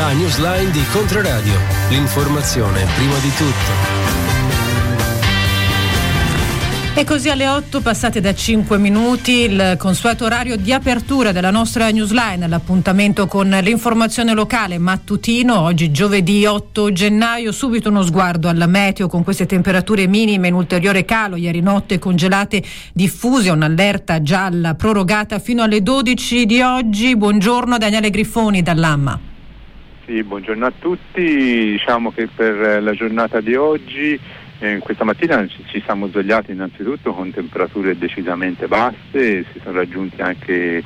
La newsline di Controradio. L'informazione prima di tutto. E così alle 8 passate da 5 minuti il consueto orario di apertura della nostra newsline, l'appuntamento con l'informazione locale mattutino, oggi giovedì 8 gennaio, subito uno sguardo alla meteo con queste temperature minime in ulteriore calo, ieri notte congelate diffuse, un'allerta gialla prorogata fino alle 12 di oggi. Buongiorno Daniele Grifoni dall'AMMA. Sì, buongiorno a tutti, diciamo che per la giornata di oggi questa mattina ci siamo svegliati innanzitutto con temperature decisamente basse, si sono raggiunti anche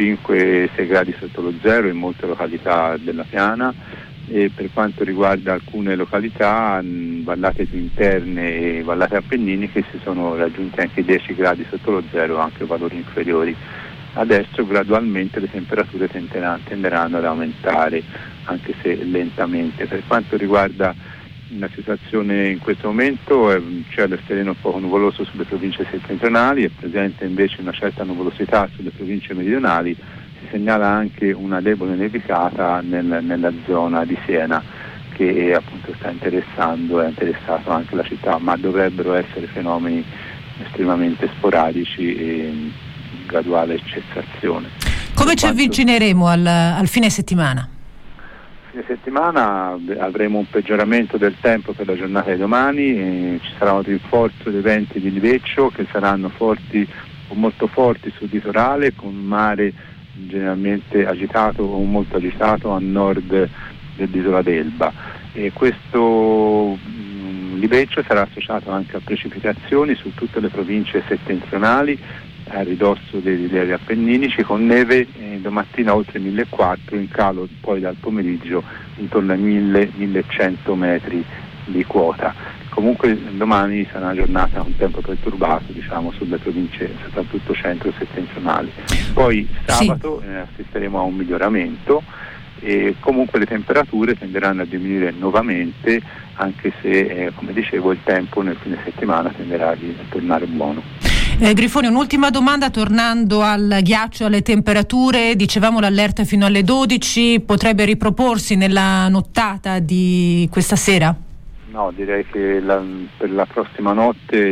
5-6 gradi sotto lo zero in molte località della piana e per quanto riguarda alcune località, vallate più interne e vallate appenniniche, si sono raggiunti anche 10 gradi sotto lo zero, anche valori inferiori. Adesso gradualmente le temperature tenderanno ad aumentare, anche se lentamente. Per quanto riguarda la situazione in questo momento, cielo sereno poco nuvoloso sulle province settentrionali, è presente invece una certa nuvolosità sulle province meridionali, si segnala anche una debole nevicata nella zona di Siena che appunto sta interessando e ha interessato anche la città, ma dovrebbero essere fenomeni estremamente sporadici e graduale cessazione. Come ci avvicineremo al fine settimana? Settimana avremo un peggioramento del tempo per la giornata di domani, ci sarà un rinforzo dei venti di liveccio che saranno forti o molto forti sul litorale, con un mare generalmente agitato o molto agitato a nord dell'isola d'Elba, e questo liveccio sarà associato anche a precipitazioni su tutte le province settentrionali a ridosso dei rilievi appenninici, con neve domattina oltre 1.400, in calo poi dal pomeriggio intorno ai 1.000-1.100 metri di quota. Comunque domani sarà una giornata con tempo perturbato, diciamo, sulle province soprattutto centro-settentrionali. Poi sabato assisteremo a un miglioramento e comunque le temperature tenderanno a diminuire nuovamente, anche se come dicevo il tempo nel fine settimana tenderà a tornare buono. Grifoni, un'ultima domanda tornando al ghiaccio, alle temperature, dicevamo l'allerta fino alle 12, potrebbe riproporsi nella nottata di questa sera? No, direi che per la prossima notte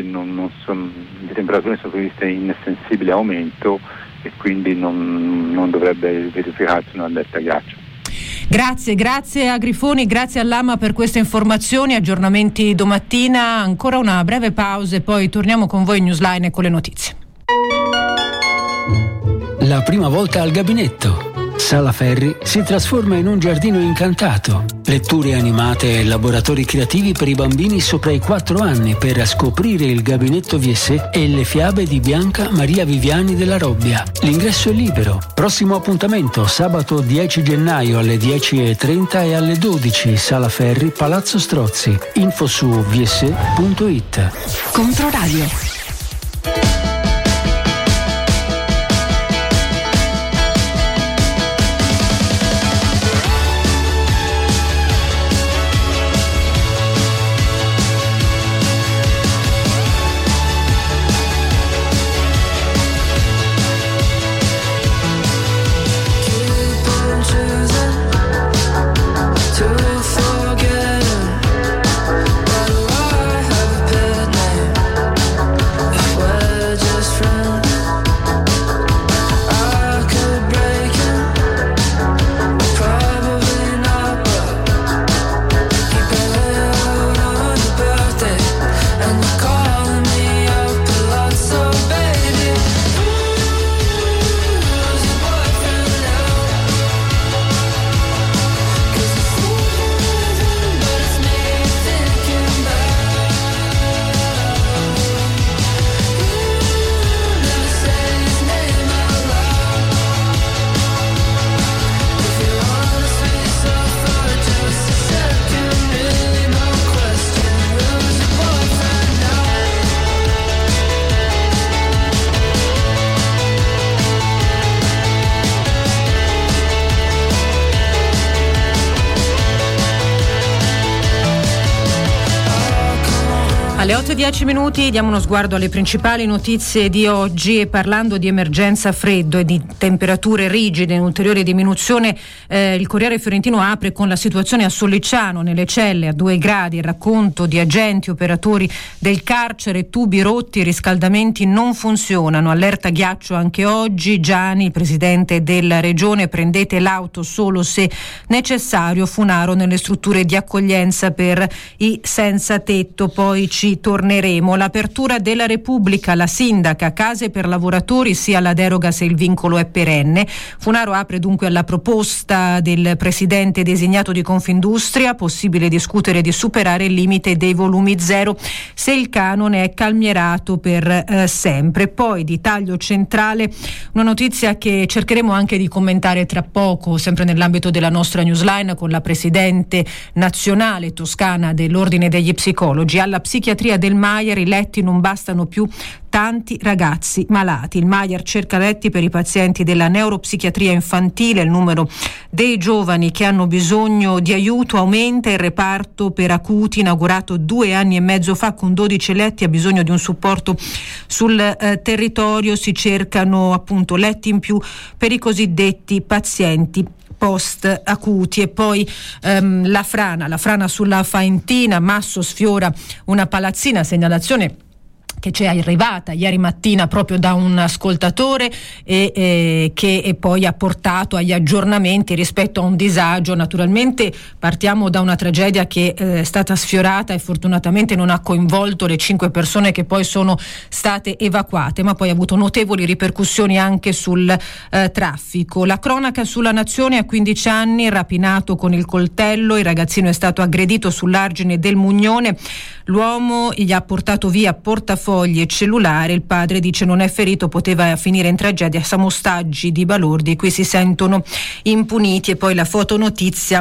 le temperature sono previste in sensibile aumento e quindi non dovrebbe verificarsi un'allerta ghiaccio. Grazie a Grifoni, grazie all'AMMA per queste informazioni, aggiornamenti domattina, ancora una breve pausa e poi torniamo con voi in Newsline e con le notizie. La prima volta al gabinetto. Sala Ferri si trasforma in un giardino incantato. Letture animate e laboratori creativi per i bambini sopra i 4 anni per scoprire il gabinetto VS e le fiabe di Bianca Maria Viviani della Robbia. L'ingresso è libero. Prossimo appuntamento sabato 10 gennaio alle 10:30 e alle 12, Sala Ferri, Palazzo Strozzi. Info su vs.it. Controradio. Forget it, but I have a pet name. Alle 8:10 diamo uno sguardo alle principali notizie di oggi e parlando di emergenza freddo e di temperature rigide in ulteriore diminuzione, il Corriere Fiorentino apre con la situazione a Sollicciano, nelle celle a 2 gradi, il racconto di agenti operatori del carcere, tubi rotti, riscaldamenti non funzionano, allerta ghiaccio anche oggi. Gianni, presidente della regione, prendete l'auto solo se necessario. Funaro nelle strutture di accoglienza per i senza tetto. Poi ci torneremo. L'apertura della Repubblica, la sindaca, case per lavoratori, sia la deroga se il vincolo è perenne. Funaro apre dunque alla proposta del presidente designato di Confindustria, possibile discutere di superare il limite dei volumi zero se il canone è calmierato per sempre. Poi di taglio centrale una notizia che cercheremo anche di commentare tra poco, sempre nell'ambito della nostra newsline, con la presidente nazionale toscana dell'Ordine degli Psicologi. Alla psichiatria del Maier i letti non bastano più, tanti ragazzi malati. Il Maier cerca letti per i pazienti della neuropsichiatria infantile, il numero dei giovani che hanno bisogno di aiuto aumenta, il reparto per acuti, inaugurato 2 anni e mezzo fa con 12 letti, ha bisogno di un supporto sul territorio, si cercano appunto letti in più per i cosiddetti pazienti post acuti. E poi la frana sulla Faentina, Masso sfiora una palazzina, segnalazione che ci è arrivata ieri mattina proprio da un ascoltatore e che poi ha portato agli aggiornamenti rispetto a un disagio. Naturalmente partiamo da una tragedia che è stata sfiorata e fortunatamente non ha coinvolto le 5 persone che poi sono state evacuate, ma poi ha avuto notevoli ripercussioni anche sul traffico. La cronaca sulla Nazione, a 15 anni, rapinato con il coltello, il ragazzino è stato aggredito sull'argine del Mugnone, l'uomo gli ha portato via portafogli e cellulare, il padre dice non è ferito, poteva finire in tragedia, siamo ostaggi di balordi, qui si sentono impuniti. E poi la fotonotizia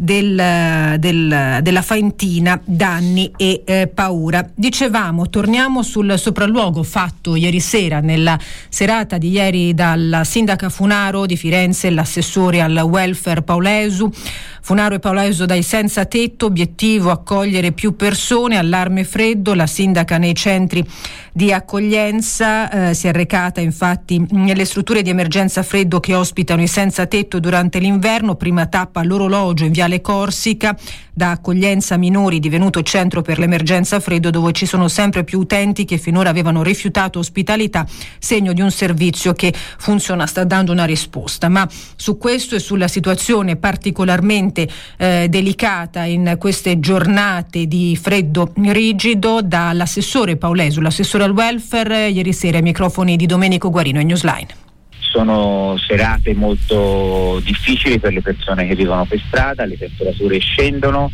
della Faentina, danni e paura. Dicevamo, torniamo sul sopralluogo fatto ieri sera, nella serata di ieri, dalla sindaca Funaro di Firenze, l'assessore al welfare Paulesu. Funaro e Paulesu dai senza tetto, obiettivo accogliere più persone, allarme freddo, la sindaca nei centri di accoglienza, si è recata infatti nelle strutture di emergenza freddo che ospitano i senza tetto durante l'inverno, prima tappa all'Orologio in Viale Corsica, da accoglienza minori divenuto centro per l'emergenza freddo, dove ci sono sempre più utenti che finora avevano rifiutato ospitalità, segno di un servizio che funziona, sta dando una risposta. Ma su questo e sulla situazione particolarmente delicata in queste giornate di freddo rigido, dall'assessore Paulesu, l'assessore al welfare, ieri sera ai microfoni di Domenico Guarino e Newsline. Sono serate molto difficili per le persone che vivono per strada, le temperature scendono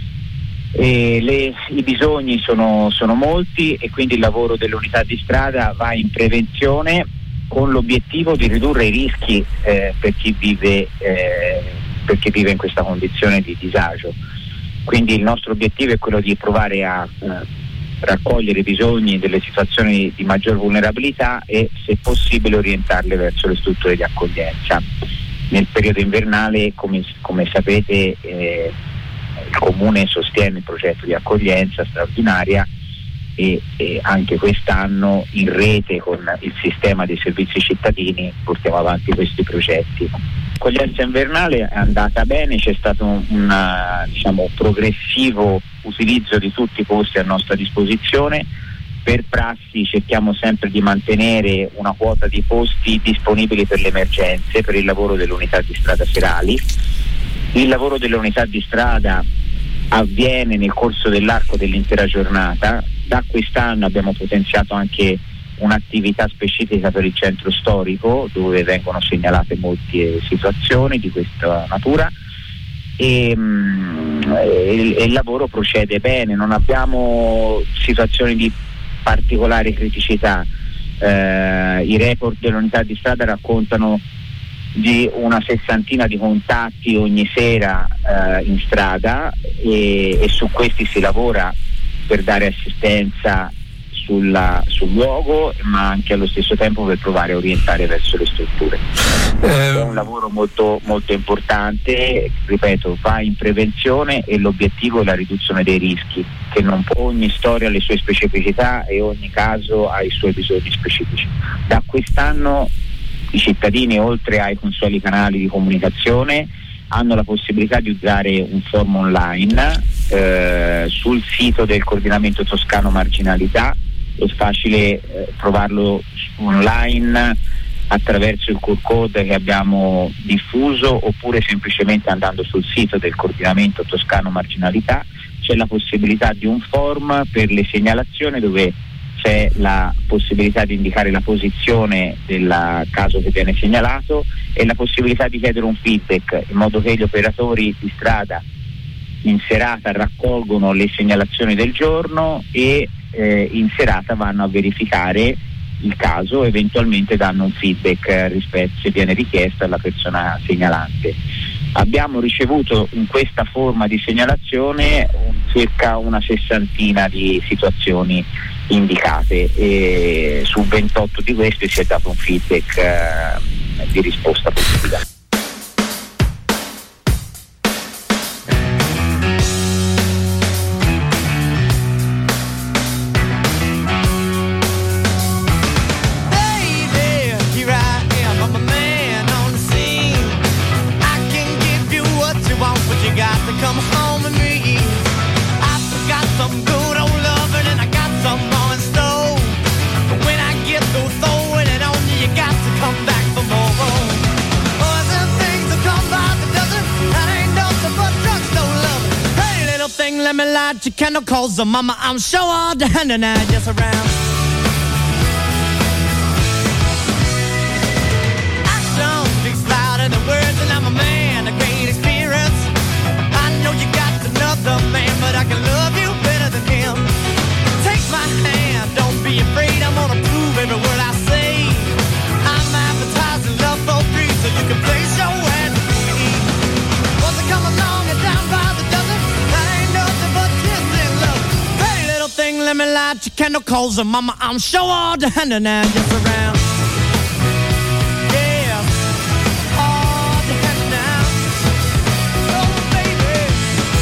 e i bisogni sono molti, e quindi il lavoro dell'unità di strada va in prevenzione con l'obiettivo di ridurre i rischi per chi vive in questa condizione di disagio. Quindi il nostro obiettivo è quello di provare a raccogliere i bisogni delle situazioni di maggior vulnerabilità e, se possibile, orientarle verso le strutture di accoglienza. Nel periodo invernale, come sapete, il Comune sostiene il progetto di accoglienza straordinaria e anche quest'anno, in rete con il sistema dei servizi cittadini, portiamo avanti questi progetti. L'accoglienza invernale è andata bene, c'è stato un progressivo utilizzo di tutti i posti a nostra disposizione. Per prassi cerchiamo sempre di mantenere una quota di posti disponibili per le emergenze, per il lavoro delle unità di strada serali. Il lavoro delle unità di strada avviene nel corso dell'arco dell'intera giornata. Da quest'anno abbiamo potenziato anche un'attività specifica per il centro storico, dove vengono segnalate molte situazioni di questa natura, e il lavoro procede bene, non abbiamo situazioni di particolare criticità. I report dell'unità di strada raccontano di una 60ina di contatti ogni sera in strada, e su questi si lavora per dare assistenza sul luogo, ma anche allo stesso tempo per provare a orientare verso le strutture. È un lavoro molto, molto importante, ripeto, va in prevenzione e l'obiettivo è la riduzione dei rischi, che ogni storia ha le sue specificità e ogni caso ha i suoi bisogni specifici. Da quest'anno i cittadini, oltre ai consueti canali di comunicazione, hanno la possibilità di usare un form online sul sito del Coordinamento Toscano Marginalità. È facile trovarlo online attraverso il QR code che abbiamo diffuso, oppure semplicemente andando sul sito del Coordinamento Toscano Marginalità. C'è la possibilità di un form per le segnalazioni, dove c'è la possibilità di indicare la posizione del caso che viene segnalato e la possibilità di chiedere un feedback, in modo che gli operatori di strada in serata raccolgono le segnalazioni del giorno e in serata vanno a verificare il caso, eventualmente danno un feedback se viene richiesto alla persona segnalante. Abbiamo ricevuto in questa forma di segnalazione circa una 60 di situazioni indicate, e su 28 di queste si è dato un feedback di risposta positiva. Let me light your candle, cause mama, I'm sure all the hand and I just around. Action speaks louder than words, and I'm a man, a great experience. I know you got another man, but I can love you better than him. Take my hand, don't be afraid, I'm gonna prove every word I say. I'm advertising love for free, so you can place your ad free. Once I come along and down by the dozen, let me light your candle, cause mama, I'm sure all the hand and I just around. Yeah, all the hand now. Oh baby,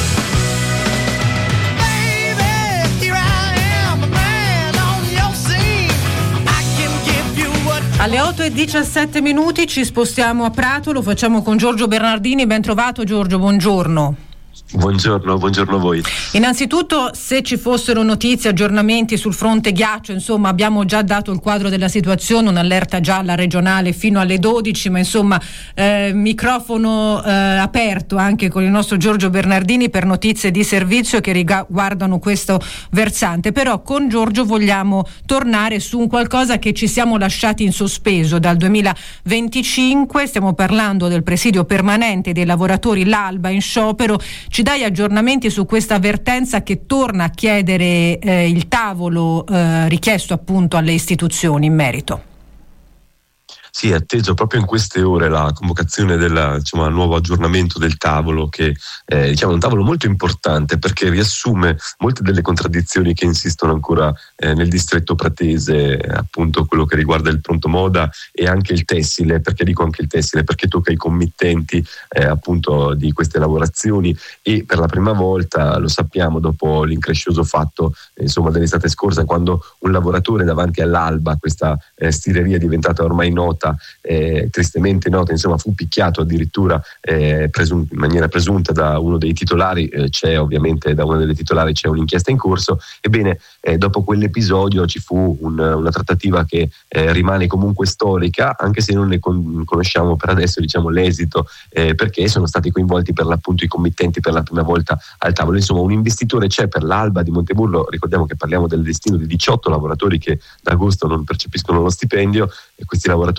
baby, here I am, a man on your scene. I can give you what. Alle 8:17 ci spostiamo a Prato, lo facciamo con Giorgio Bernardini. Ben trovato Giorgio, buongiorno. Buongiorno a voi. Innanzitutto, se ci fossero notizie, aggiornamenti sul fronte ghiaccio, insomma abbiamo già dato il quadro della situazione, un'allerta gialla regionale fino alle 12, ma insomma microfono aperto anche con il nostro Giorgio Bernardini per notizie di servizio che riguardano questo versante. Però con Giorgio vogliamo tornare su un qualcosa che ci siamo lasciati in sospeso dal 2025, stiamo parlando del presidio permanente dei lavoratori, l'Alba in sciopero. Ci dai aggiornamenti su questa avvertenza che torna a chiedere il tavolo richiesto appunto alle istituzioni in merito? Sì, è atteso proprio in queste ore la convocazione del nuovo aggiornamento del tavolo, che è un tavolo molto importante perché riassume molte delle contraddizioni che insistono ancora nel distretto pratese, appunto quello che riguarda il pronto moda e anche il tessile. Perché dico anche il tessile? Perché tocca i committenti appunto di queste lavorazioni, e per la prima volta, lo sappiamo, dopo l'increscioso fatto dell'estate scorsa, quando un lavoratore davanti all'Alba, questa stireria diventata ormai nota, tristemente nota, fu picchiato addirittura in maniera presunta da uno dei titolari. C'è ovviamente da una delle titolari c'è un'inchiesta in corso. Ebbene, dopo quell'episodio ci fu una trattativa che rimane comunque storica, anche se non ne conosciamo per adesso l'esito, perché sono stati coinvolti per l'appunto i committenti per la prima volta al tavolo. Insomma, un investitore c'è per l'Alba di Monteburlo. Ricordiamo che parliamo del destino di 18 lavoratori che da agosto non percepiscono lo stipendio, e questi lavoratori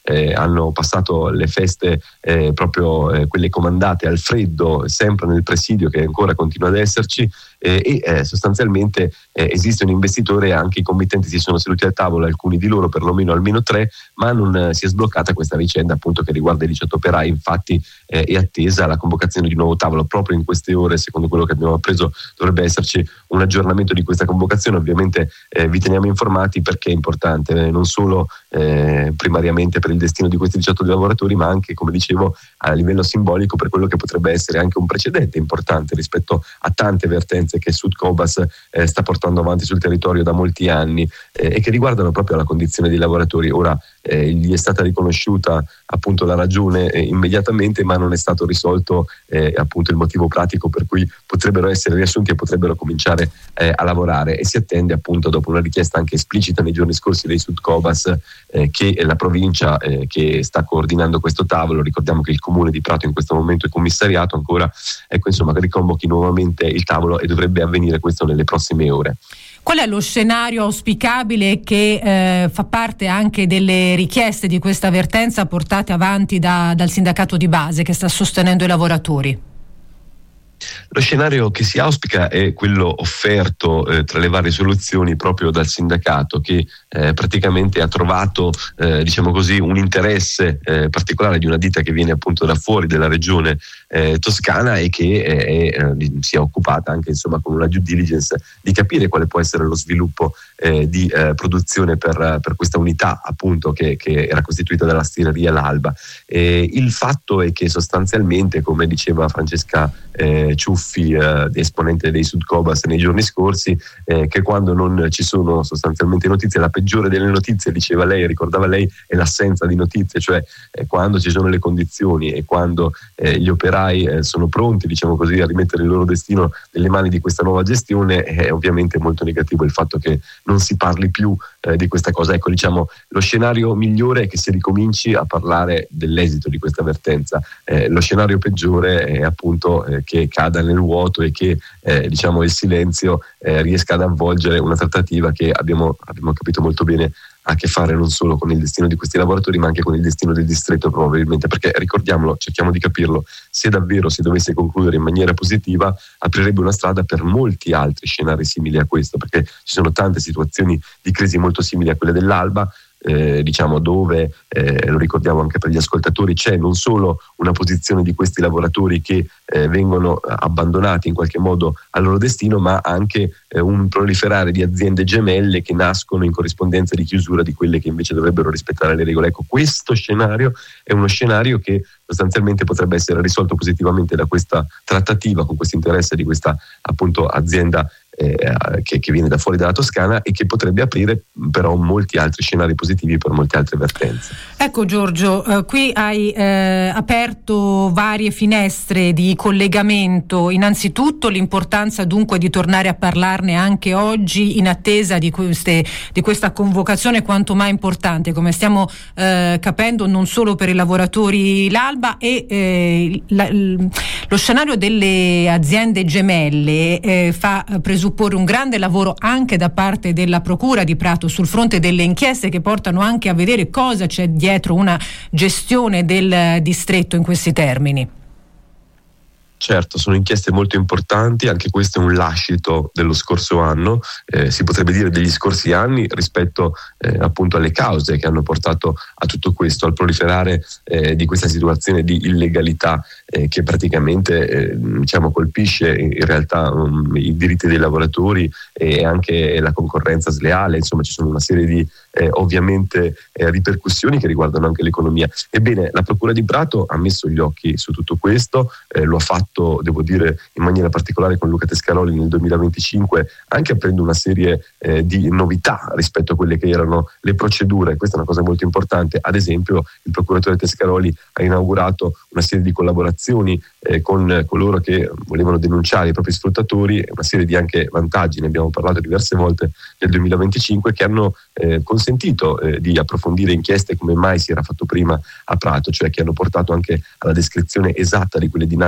hanno passato le feste proprio quelle comandate al freddo, sempre nel presidio che ancora continua ad esserci, e sostanzialmente esiste un investitore, anche i committenti si sono seduti al tavolo, alcuni di loro almeno 3, ma non si è sbloccata questa vicenda appunto che riguarda i 18 operai. Infatti è attesa la convocazione di un nuovo tavolo proprio in queste ore. Secondo quello che abbiamo appreso dovrebbe esserci un aggiornamento di questa convocazione. Ovviamente vi teniamo informati perché è importante, non solo primariamente per il destino di questi 18 lavoratori, ma anche, come dicevo, a livello simbolico per quello che potrebbe essere anche un precedente importante rispetto a tante vertenze che Sudcobas sta portando avanti sul territorio da molti anni e che riguardano proprio la condizione dei lavoratori. Ora gli è stata riconosciuta appunto la ragione immediatamente, ma non è stato risolto appunto il motivo pratico per cui potrebbero essere riassunti e potrebbero cominciare a lavorare, e si attende appunto, dopo una richiesta anche esplicita nei giorni scorsi dei Sudcobas, che la provincia che sta coordinando questo tavolo, ricordiamo che il comune di Prato in questo momento è commissariato ancora, ecco insomma, che riconvochi nuovamente il tavolo, e dovrebbe avvenire questo nelle prossime ore. Qual è lo scenario auspicabile che fa parte anche delle richieste di questa vertenza portate avanti dal sindacato di base che sta sostenendo i lavoratori? Lo scenario che si auspica è quello offerto tra le varie soluzioni proprio dal sindacato, che praticamente ha trovato diciamo così un interesse particolare di una ditta che viene appunto da fuori della regione toscana, e che si è occupata anche insomma con una due diligence di capire quale può essere lo sviluppo di produzione per questa unità appunto che era costituita dalla stireria L'Alba. Il fatto è che sostanzialmente, come diceva Francesca Ciuffi, esponente dei Sudcobas nei giorni scorsi, che quando non ci sono sostanzialmente notizie, la peggiore delle notizie, diceva lei, ricordava lei, è l'assenza di notizie, cioè quando ci sono le condizioni e quando gli operai sono pronti, diciamo così, a rimettere il loro destino nelle mani di questa nuova gestione, è ovviamente molto negativo il fatto che non si parli più di questa cosa. Ecco, diciamo, lo scenario migliore è che si ricominci a parlare dell'esito di questa vertenza. Lo scenario peggiore è appunto che cada nel vuoto e che diciamo il silenzio riesca ad avvolgere una trattativa che abbiamo capito molto bene ha a che fare non solo con il destino di questi lavoratori, ma anche con il destino del distretto, probabilmente, perché ricordiamolo, cerchiamo di capirlo, se davvero si dovesse concludere in maniera positiva aprirebbe una strada per molti altri scenari simili a questo, perché ci sono tante situazioni di crisi molto simili a quelle dell'Alba, diciamo, dove lo ricordiamo anche per gli ascoltatori, c'è non solo una posizione di questi lavoratori che vengono abbandonati in qualche modo al loro destino, ma anche un proliferare di aziende gemelle che nascono in corrispondenza di chiusura di quelle che invece dovrebbero rispettare le regole. Ecco, questo scenario è uno scenario che sostanzialmente potrebbe essere risolto positivamente da questa trattativa con questo interesse di questa appunto azienda che viene da fuori dalla Toscana, e che potrebbe aprire però molti altri scenari positivi per molte altre vertenze. Ecco Giorgio, qui hai aperto varie finestre di collegamento. Innanzitutto l'importanza dunque di tornare a parlarne anche oggi in attesa di questa convocazione quanto mai importante, come stiamo capendo, non solo per i lavoratori L'Alba, e lo scenario delle aziende gemelle fa presupporre un grande lavoro anche da parte della Procura di Prato sul fronte delle inchieste che portano anche a vedere cosa c'è dietro una gestione del distretto in questi termini. Certo, sono inchieste molto importanti, anche questo è un lascito dello scorso anno, si potrebbe dire degli scorsi anni, rispetto appunto alle cause che hanno portato a tutto questo, al proliferare di questa situazione di illegalità che praticamente diciamo colpisce in realtà i diritti dei lavoratori e anche la concorrenza sleale. Insomma, ci sono una serie di ovviamente ripercussioni che riguardano anche l'economia. Ebbene, la Procura di Prato ha messo gli occhi su tutto questo, lo ha fatto, devo dire, in maniera particolare con Luca Tescaroli nel 2025, anche aprendo una serie di novità rispetto a quelle che erano le procedure. Questa è una cosa molto importante. Ad esempio, il procuratore Tescaroli ha inaugurato una serie di collaborazioni con coloro che volevano denunciare i propri sfruttatori, una serie di anche vantaggi, ne abbiamo parlato diverse volte nel 2025, che hanno consentito di approfondire inchieste come mai si era fatto prima a Prato, cioè che hanno portato anche alla descrizione esatta di quelle dinamiche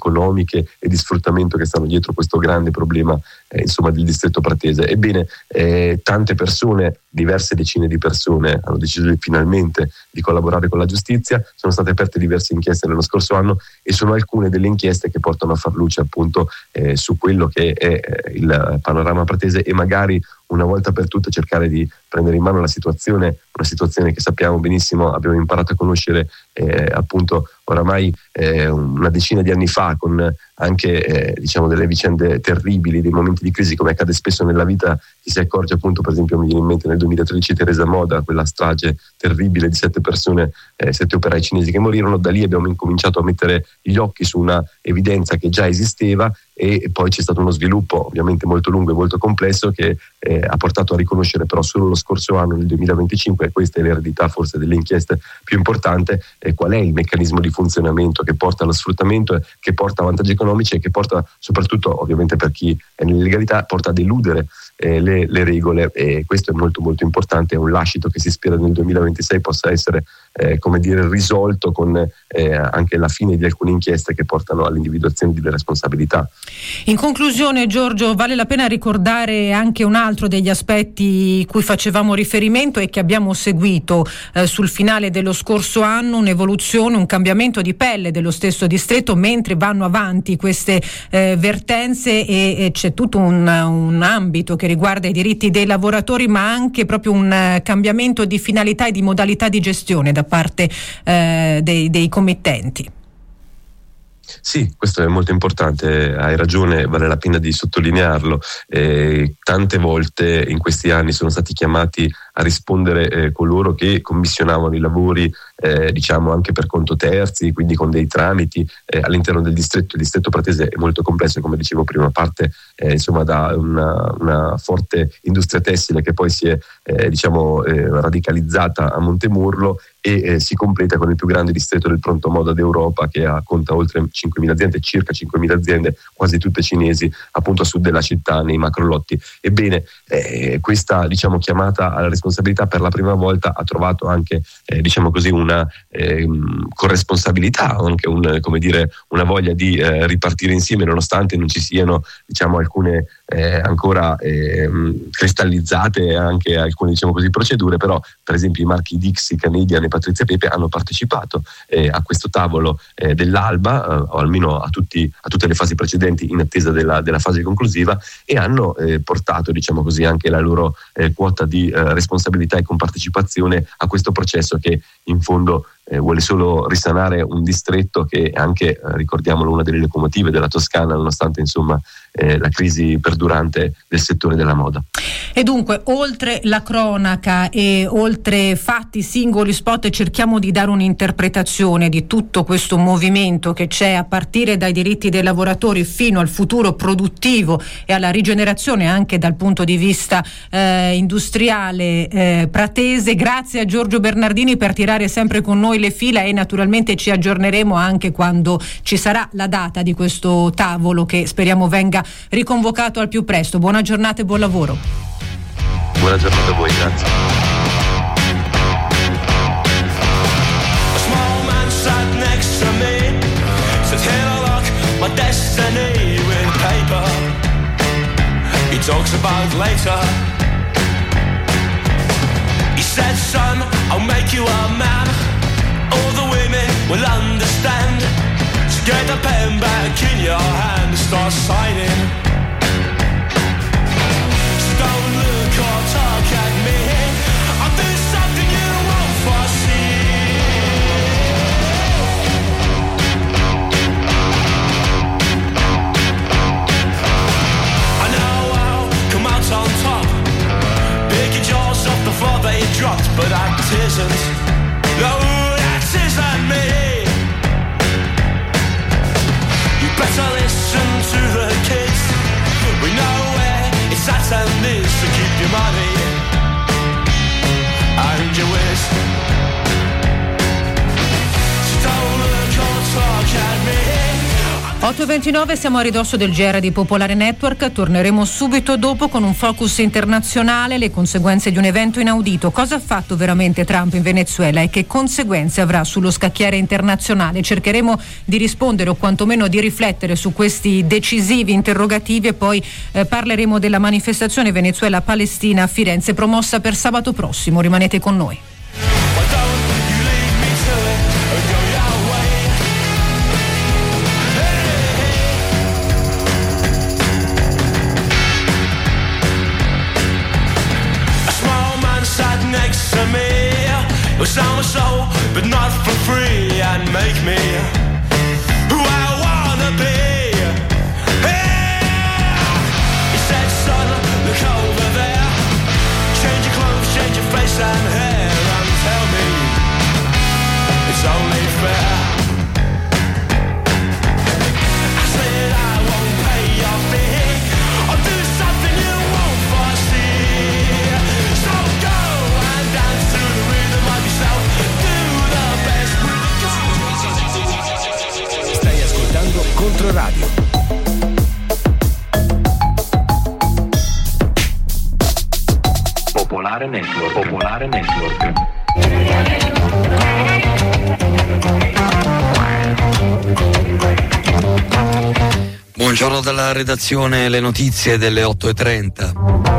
economiche e di sfruttamento che stanno dietro questo grande problema insomma del distretto pratese. Ebbene, tante persone, diverse decine di persone, hanno deciso finalmente di collaborare con la giustizia. Sono state aperte diverse inchieste nello scorso anno e sono alcune delle inchieste che portano a far luce appunto su quello che è il panorama pratese e magari una volta per tutte cercare di prendere in mano una situazione che sappiamo benissimo, abbiamo imparato a conoscere appunto oramai una decina di anni fa, con anche diciamo delle vicende terribili, dei momenti di crisi, come accade spesso nella vita. Chi si accorge appunto, per esempio mi viene in mente nel 2013 Teresa Moda, quella strage terribile di 7 persone, 7 operai cinesi che morirono. Da lì abbiamo incominciato a mettere gli occhi su una evidenza che già esisteva e poi c'è stato uno sviluppo ovviamente molto lungo e molto complesso che ha portato a riconoscere però solo lo scorso anno, nel 2025, e questa è l'eredità forse delle inchieste più importante, qual è il meccanismo di funzionamento che porta allo sfruttamento, che porta a vantaggi economici e che porta soprattutto, ovviamente per chi è nell'illegalità, porta ad eludere le regole, e questo è molto molto importante. È un lascito che si spera nel 2026 possa essere come dire risolto con anche la fine di alcune inchieste che portano all'individuazione delle responsabilità. In conclusione, Giorgio, vale la pena ricordare anche un altro degli aspetti cui facevamo riferimento e che abbiamo seguito sul finale dello scorso anno: un'evoluzione, un cambiamento di pelle dello stesso distretto mentre vanno avanti queste vertenze, e c'è tutto un ambito che riguarda i diritti dei lavoratori, ma anche proprio un cambiamento di finalità e di modalità di gestione da parte dei committenti. Sì, questo è molto importante, hai ragione, vale la pena di sottolinearlo. Tante volte in questi anni sono stati chiamati a rispondere coloro che commissionavano i lavori diciamo anche per conto terzi, quindi con dei tramiti all'interno del distretto. Il distretto pratese è molto complesso, come dicevo prima, parte insomma da una forte industria tessile che poi si è diciamo radicalizzata a Montemurlo e si completa con il più grande distretto del pronto moda d'Europa, che conta oltre 5.000 aziende, circa 5.000 aziende, quasi tutte cinesi, appunto a sud della città, nei macrolotti. Ebbene, questa diciamo chiamata alla responsabilità per la prima volta ha trovato anche diciamo così una corresponsabilità, anche come dire una voglia di ripartire insieme, nonostante non ci siano diciamo alcune ancora cristallizzate anche alcune diciamo così procedure. Però per esempio i marchi Dixie, Canadian e Patrizia Pepe hanno partecipato a questo tavolo dell'Alba, o almeno a tutte le fasi precedenti, in attesa della fase conclusiva, e hanno portato diciamo così anche la loro quota di responsabilità e compartecipazione a questo processo che in fondo vuole solo risanare un distretto che è anche, ricordiamolo, una delle locomotive della Toscana, nonostante insomma la crisi perdurante del settore della moda. E dunque, oltre la cronaca e oltre fatti, singoli spot, cerchiamo di dare un'interpretazione di tutto questo movimento che c'è, a partire dai diritti dei lavoratori fino al futuro produttivo e alla rigenerazione anche dal punto di vista industriale pratese. Grazie a Giorgio Bernardini per tirare sempre con noi le fila, e naturalmente ci aggiorneremo anche quando ci sarà la data di questo tavolo, che speriamo venga riconvocato al più presto. Buona giornata e buon lavoro. Buona giornata a voi, grazie. A small man sat next to me, said here I lock my destiny with paper. He talks about later. He said, son, I'll make you a man. All the women will understand. So get the pen back in your hand and start signing. So don't look or talk at me. I'll do something you won't foresee. I know I'll come out on top. Pick your jaws off the floor they dropped, but that isn't. No, that isn't me. You better listen to the kids. We know where it's at and is, so keep your money and your whiz. So don't look or talk at me. 8:29, siamo a ridosso del GR di Popolare Network. Torneremo subito dopo con un focus internazionale, le conseguenze di un evento inaudito. Cosa ha fatto veramente Trump in Venezuela e che conseguenze avrà sullo scacchiere internazionale? Cercheremo di rispondere o quantomeno di riflettere su questi decisivi interrogativi e poi parleremo della manifestazione Venezuela-Palestina a Firenze promossa per sabato prossimo. Rimanete con noi. Sell my soul, but not for free, and make me who I wanna be. Hey! He said, son, look over there. Change your clothes, change your face and hair, and tell me it's only fair. I said I won't pay your fee, or do something you won't foresee. So go and dance to the rhythm of yourself. Do the best with the Stai ascoltando Controradio. Popolare Network. Popolare Network. Buongiorno dalla redazione, le notizie delle 8:30.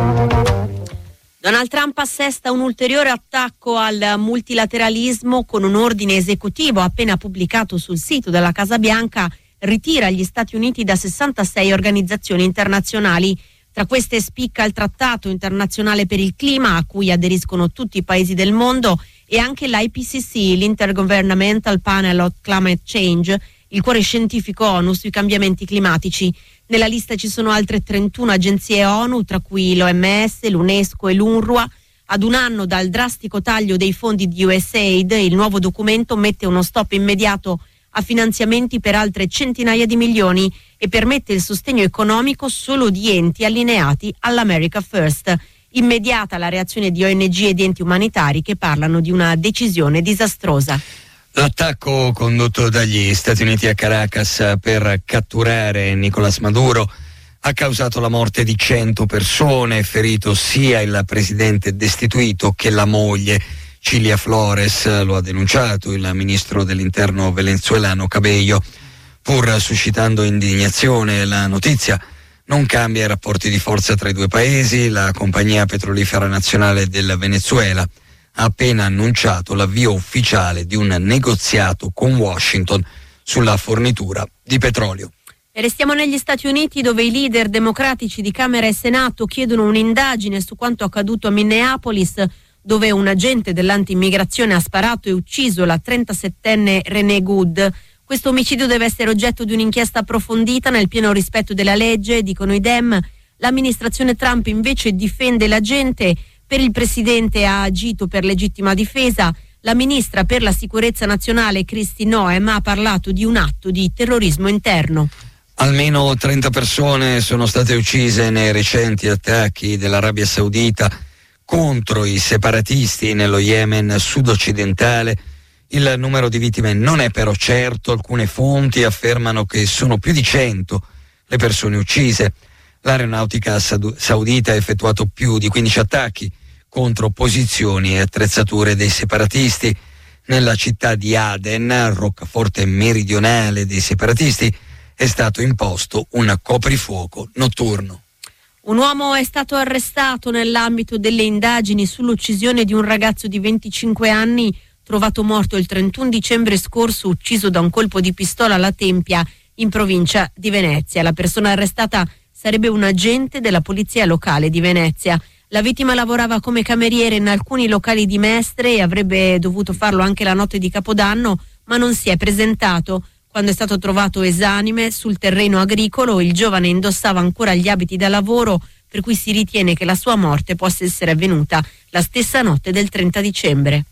Donald Trump assesta un ulteriore attacco al multilateralismo con un ordine esecutivo appena pubblicato sul sito della Casa Bianca, ritira gli Stati Uniti da 66 organizzazioni internazionali. Tra queste spicca il Trattato internazionale per il clima, a cui aderiscono tutti i paesi del mondo, e anche l'IPCC, l'Intergovernmental Panel on Climate Change, il cuore scientifico ONU sui cambiamenti climatici. Nella lista ci sono altre 31 agenzie ONU, tra cui l'OMS, l'UNESCO e l'UNRWA. Ad un anno dal drastico taglio dei fondi di USAID, il nuovo documento mette uno stop immediato a finanziamenti per altre centinaia di milioni e permette il sostegno economico solo di enti allineati all'America First. Immediata la reazione di ONG e di enti umanitari che parlano di una decisione disastrosa. L'attacco condotto dagli Stati Uniti a Caracas per catturare Nicolás Maduro ha causato la morte di 100 persone, ferito sia il presidente destituito che la moglie. Cilia Flores lo ha denunciato il ministro dell'interno venezuelano Cabello. Pur suscitando indignazione, la notizia non cambia i rapporti di forza tra i due paesi. La compagnia petrolifera nazionale del Venezuela ha appena annunciato l'avvio ufficiale di un negoziato con Washington sulla fornitura di petrolio. E restiamo negli Stati Uniti, dove i leader democratici di Camera e Senato chiedono un'indagine su quanto accaduto a Minneapolis, dove un agente dell'anti-immigrazione ha sparato e ucciso la 37enne Renee Good. Questo omicidio deve essere oggetto di un'inchiesta approfondita nel pieno rispetto della legge, dicono i Dem. L'amministrazione Trump invece difende l'agente. Per il presidente ha agito per legittima difesa. La ministra per la sicurezza nazionale Kristi Noem ha parlato di un atto di terrorismo interno. Almeno 30 persone sono state uccise nei recenti attacchi dell'Arabia Saudita contro i separatisti nello Yemen sud-occidentale. Il numero di vittime non è però certo. Alcune fonti affermano che sono più di 100 le persone uccise. L'aeronautica saudita ha effettuato più di 15 attacchi contro posizioni e attrezzature dei separatisti. Nella città di Aden, roccaforte meridionale dei separatisti, è stato imposto un coprifuoco notturno. Un uomo è stato arrestato nell'ambito delle indagini sull'uccisione di un ragazzo di 25 anni trovato morto il 31 dicembre scorso, ucciso da un colpo di pistola alla tempia in provincia di Venezia. La persona arrestata sarebbe un agente della polizia locale di Venezia. La vittima lavorava come cameriere in alcuni locali di Mestre e avrebbe dovuto farlo anche la notte di Capodanno, ma non si è presentato. Quando è stato trovato esanime sul terreno agricolo, il giovane indossava ancora gli abiti da lavoro, per cui si ritiene che la sua morte possa essere avvenuta la stessa notte del 30 dicembre.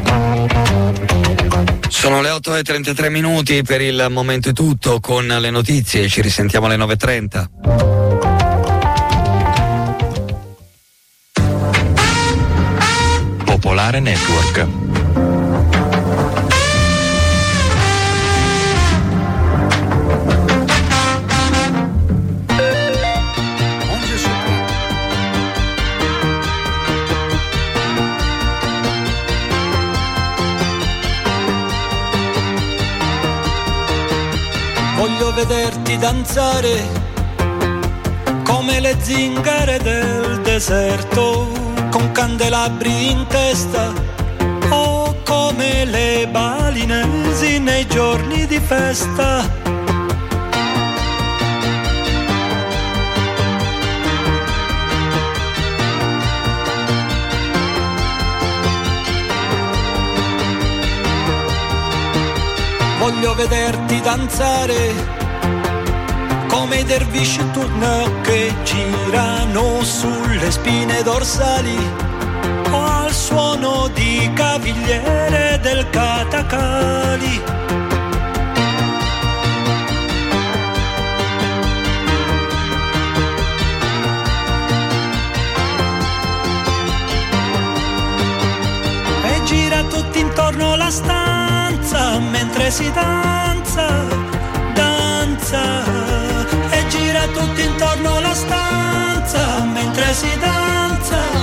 Sono le 8:33, per il momento è tutto. Con le notizie ci risentiamo alle 9:30. Popolare Network. vederti danzare come le zingare del deserto, con candelabri in testa o come le balinesi nei giorni di festa. Voglio vederti danzare come i dervisci tourneur che girano sulle spine dorsali o al suono di cavigliere del Katakali. E gira tutti intorno la stanza mentre si danza, danza. E gira tutti intorno la stanza mentre si danza.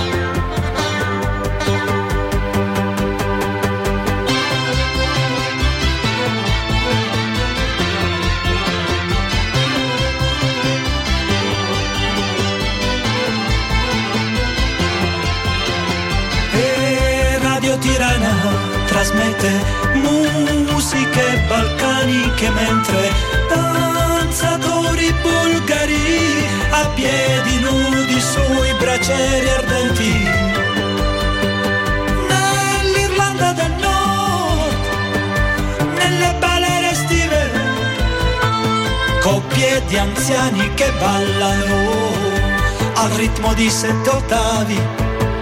E Radio Tirana trasmette musiche balcaniche mentre danzatori bulgari a piedi nudi sui bracieri ardenti. Nell'Irlanda del Nord, nelle balere estive, coppie di anziani che ballano al ritmo di 7 ottavi.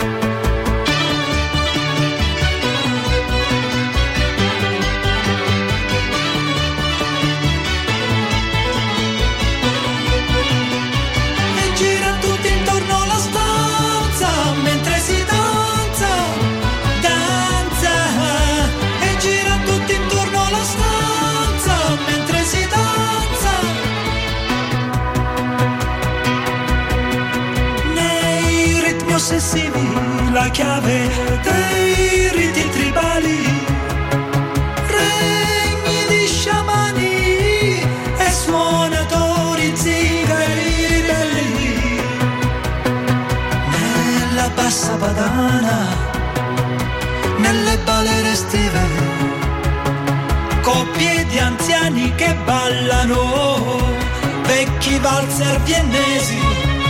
Ossessivi, la chiave dei riti tribali, regni di sciamani e suonatori zingari ribelli. Nella bassa padana, nelle balere estive, coppie di anziani che ballano, vecchi valzer viennesi.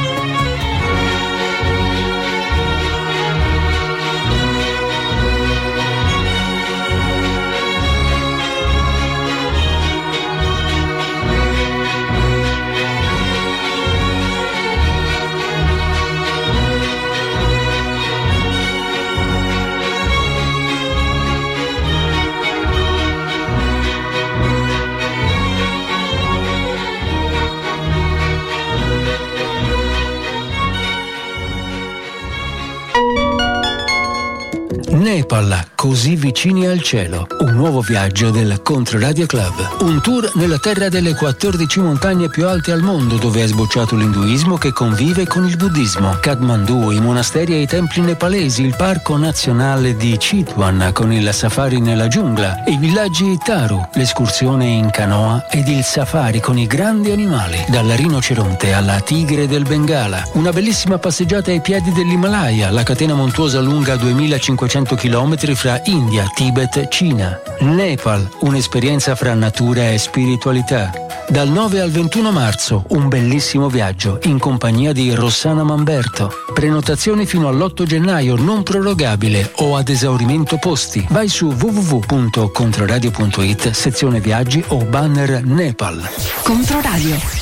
Nepal, così vicini al cielo. Un nuovo viaggio del Controradio Club. Un tour nella terra delle 14 montagne più alte al mondo, dove è sbocciato l'induismo che convive con il buddismo. Kathmandu, i monasteri e i templi nepalesi, il parco nazionale di Chitwan con il safari nella giungla, i villaggi Taru, l'escursione in canoa ed il safari con i grandi animali, dal rinoceronte alla tigre del Bengala. Una bellissima passeggiata ai piedi dell'Himalaya, la catena montuosa lunga 2500 chilometri fra India, Tibet, Cina. Nepal, un'esperienza fra natura e spiritualità. Dal 9 al 21 marzo, un bellissimo viaggio in compagnia di Rossana Mamberto. Prenotazioni fino all'8 gennaio, non prorogabile o ad esaurimento posti. Vai su www.controradio.it, sezione viaggi o banner Nepal. Controradio.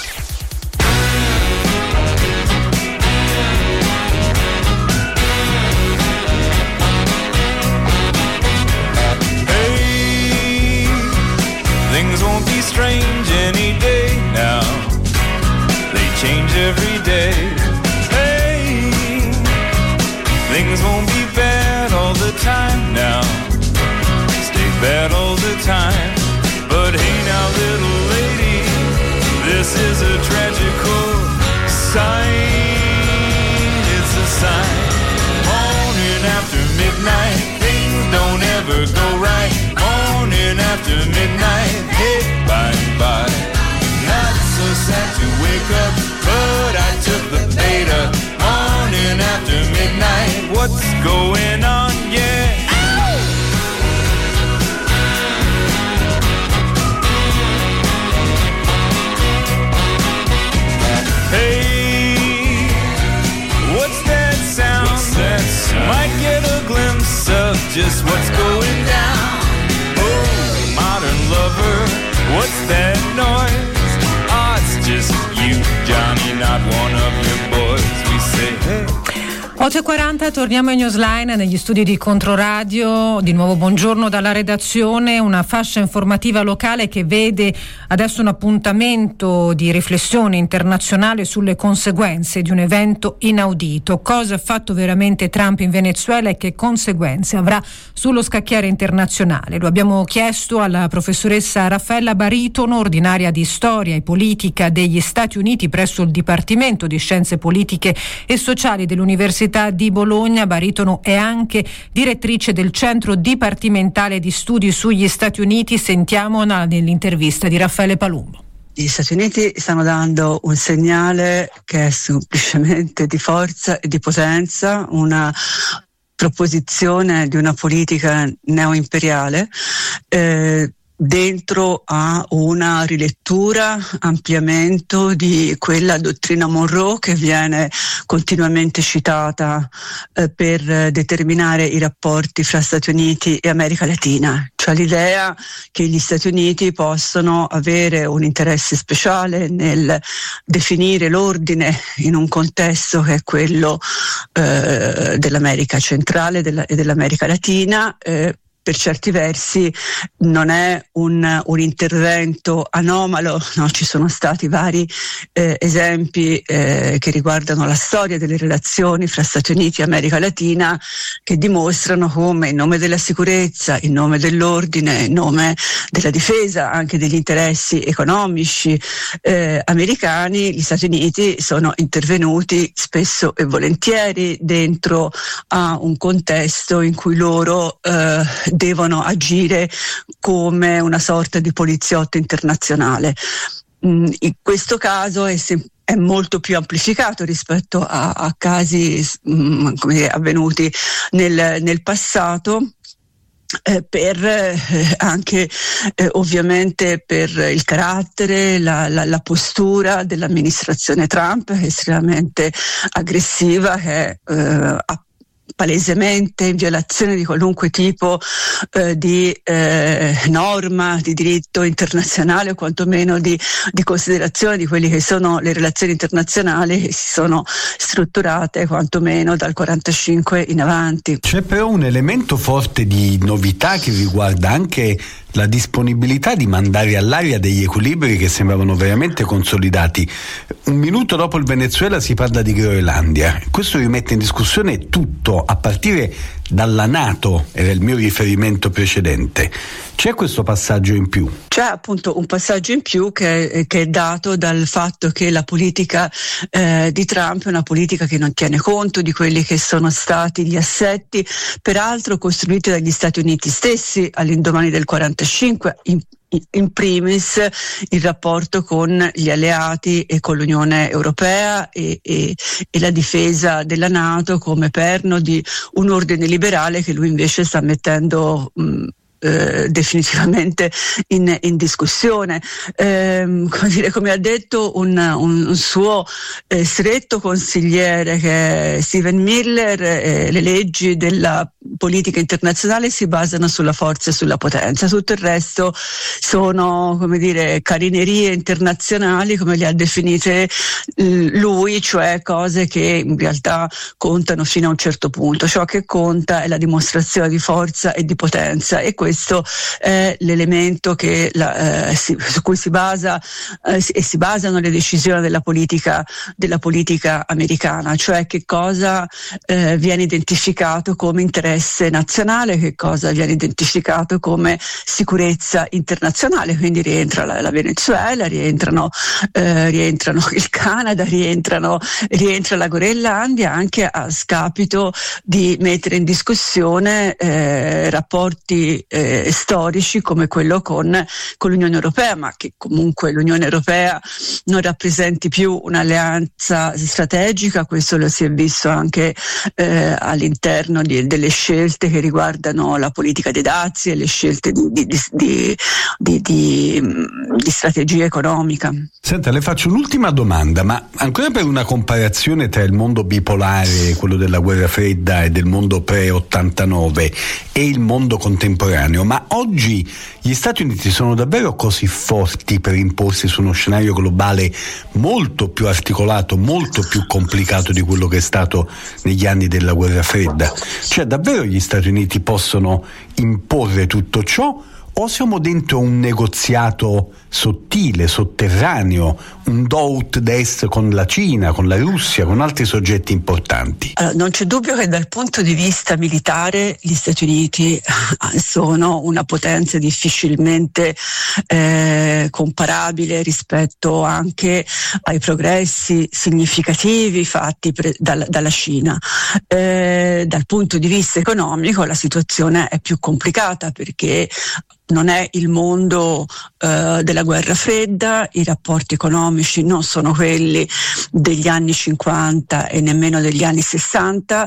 Things won't be strange any day now. They change every day. Hey, things won't be bad all the time now. Stay bad all the time. But hey now, little lady, this is a tragical sign. It's a sign. Morning after midnight, things don't ever go right. Morning after midnight, hey, bye bye. had to wake up, but I took the beta. Morning after midnight, what's going on? Yeah. Hey, what's that sound? Might get a glimpse of just what's going down. Oh, modern lover, what's that noise? Oh, it's just you, Johnny, not one of your boys. We say, hey. 8:40, torniamo in Newsline negli studi di Controradio. Di nuovo buongiorno dalla redazione. Una fascia informativa locale che vede adesso un appuntamento di riflessione internazionale sulle conseguenze di un evento inaudito. Cosa ha fatto veramente Trump in Venezuela e che conseguenze avrà sullo scacchiere internazionale? Lo abbiamo chiesto alla professoressa Raffaella Baritono, ordinaria di Storia e Politica degli Stati Uniti presso il Dipartimento di Scienze Politiche e Sociali dell'Università di Bologna. Baritono è anche direttrice del Centro Dipartimentale di Studi sugli Stati Uniti. Sentiamo nell'intervista di Raffaele Palumbo. Gli Stati Uniti stanno dando un segnale che è semplicemente di forza e di potenza, una proposizione di una politica neoimperiale dentro a una rilettura, ampliamento di quella dottrina Monroe che viene continuamente citata per determinare i rapporti fra Stati Uniti e America Latina, cioè l'idea che gli Stati Uniti possono avere un interesse speciale nel definire l'ordine in un contesto che è quello dell'America centrale e dell'America Latina. Per certi versi non è un intervento anomalo, no? Ci sono stati vari esempi che riguardano la storia delle relazioni fra Stati Uniti e America Latina, che dimostrano come in nome della sicurezza, in nome dell'ordine, in nome della difesa anche degli interessi economici americani, gli Stati Uniti sono intervenuti spesso e volentieri dentro a un contesto in cui loro devono agire come una sorta di poliziotto internazionale. In questo caso è molto più amplificato rispetto a casi come dire, avvenuti nel passato. Anche ovviamente per il carattere, la postura dell'amministrazione Trump, estremamente aggressiva, che ha palesemente in violazione di qualunque tipo di norma di diritto internazionale o quantomeno di considerazione di quelli che sono le relazioni internazionali che si sono strutturate quantomeno dal 45 in avanti. C'è però un elemento forte di novità che riguarda anche la disponibilità di mandare all'aria degli equilibri che sembravano veramente consolidati. Un minuto dopo il Venezuela si parla di Groenlandia. Questo rimette in discussione tutto, a partire dalla NATO, era il mio riferimento precedente. C'è questo passaggio in più? C'è appunto un passaggio in più che è dato dal fatto che la politica di Trump è una politica che non tiene conto di quelli che sono stati gli assetti, peraltro costruiti dagli Stati Uniti stessi all'indomani del 45, in primis il rapporto con gli alleati e con l'Unione Europea e la difesa della NATO come perno di un ordine liberale che lui invece sta mettendo definitivamente in discussione. Come ha detto un suo stretto consigliere, che è Steven Miller, le leggi della politica internazionale si basano sulla forza e sulla potenza, tutto il resto sono, come dire, carinerie internazionali, come le ha definite lui, cioè cose che in realtà contano fino a un certo punto. Ciò che conta è la dimostrazione di forza e di potenza, e questo è l'elemento che su cui si basa e si basano le decisioni della politica americana, cioè che cosa viene identificato come interesse nazionale, che cosa viene identificato come sicurezza internazionale. Quindi rientra la Venezuela, rientrano il Canada, rientra la Groenlandia, anche a scapito di mettere in discussione rapporti storici come quello con l'Unione Europea, ma che comunque l'Unione Europea non rappresenti più un'alleanza strategica. Questo lo si è visto anche all'interno delle scelte che riguardano la politica dei dazi e le scelte di strategia economica. Senta, le faccio un'ultima domanda, ma ancora per una comparazione tra il mondo bipolare, quello della guerra fredda e del mondo pre-89 e il mondo contemporaneo, ma oggi gli Stati Uniti sono davvero così forti per imporsi su uno scenario globale molto più articolato, molto più complicato di quello che è stato negli anni della guerra fredda? Cioè, davvero gli Stati Uniti possono imporre tutto ciò? O siamo dentro un negoziato sottile, sotterraneo, un do ut des con la Cina, con la Russia, con altri soggetti importanti? Non c'è dubbio che dal punto di vista militare gli Stati Uniti sono una potenza difficilmente comparabile rispetto anche ai progressi significativi fatti dalla Cina. Dal punto di vista economico la situazione è più complicata, perché non è il mondo della guerra fredda, i rapporti economici non sono quelli degli anni 50 e nemmeno degli anni 60.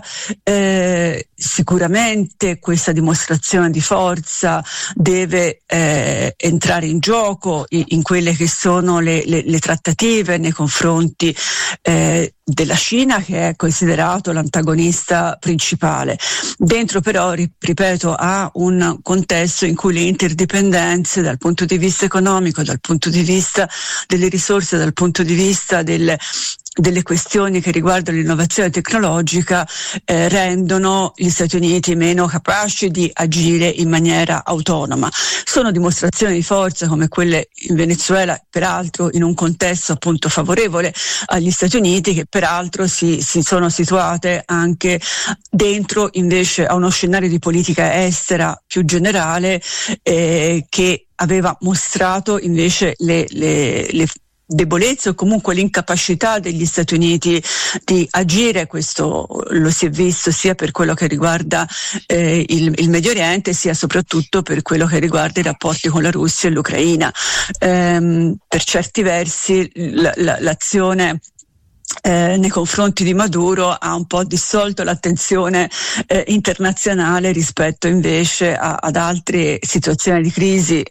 Sicuramente questa dimostrazione di forza deve entrare in gioco in quelle che sono le trattative nei confronti della Cina, che è considerato l'antagonista principale. Dentro però, ripeto, ha un contesto in cui le interdipendenze dal punto di vista economico, dal punto di vista delle risorse, dal punto di vista delle questioni che riguardano l'innovazione tecnologica rendono gli Stati Uniti meno capaci di agire in maniera autonoma. Sono dimostrazioni di forza come quelle in Venezuela, peraltro in un contesto appunto favorevole agli Stati Uniti, che peraltro si sono situate anche dentro invece a uno scenario di politica estera più generale che aveva mostrato invece le debolezze o comunque l'incapacità degli Stati Uniti di agire. Questo lo si è visto sia per quello che riguarda il Medio Oriente, sia soprattutto per quello che riguarda i rapporti con la Russia e l'Ucraina. Per certi versi l'azione nei confronti di Maduro ha un po' dissolto l'attenzione internazionale rispetto invece ad altre situazioni di crisi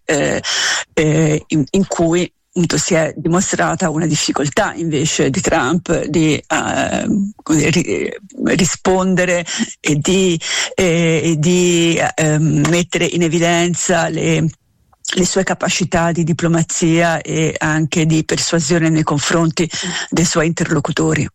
in cui appunto si è dimostrata una difficoltà invece di Trump di rispondere e di mettere in evidenza le sue capacità di diplomazia e anche di persuasione nei confronti dei suoi interlocutori.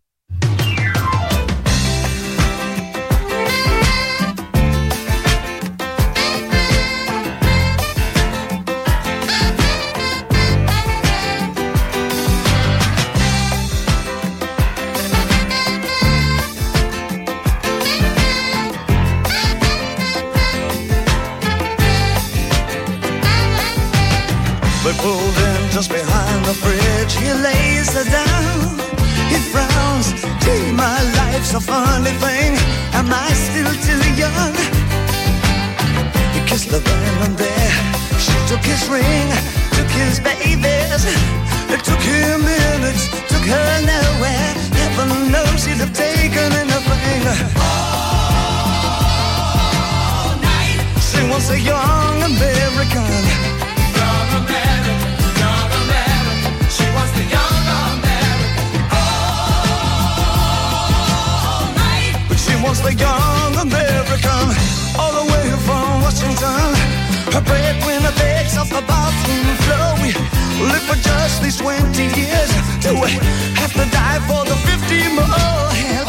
We pulled in just behind the bridge. He lays her down. He frowns. Gee, my life's a funny thing. Am I still too young? He kissed the diamond there. She took his ring, took his babies. It took him minutes, took her nowhere. Heaven knows he'd have taken anything. All night. She was a young American. Was the young American, all the way from Washington. Her breadwinner begs off the bathroom floor. We live for just these 20 years till we have to die for the 50 more. And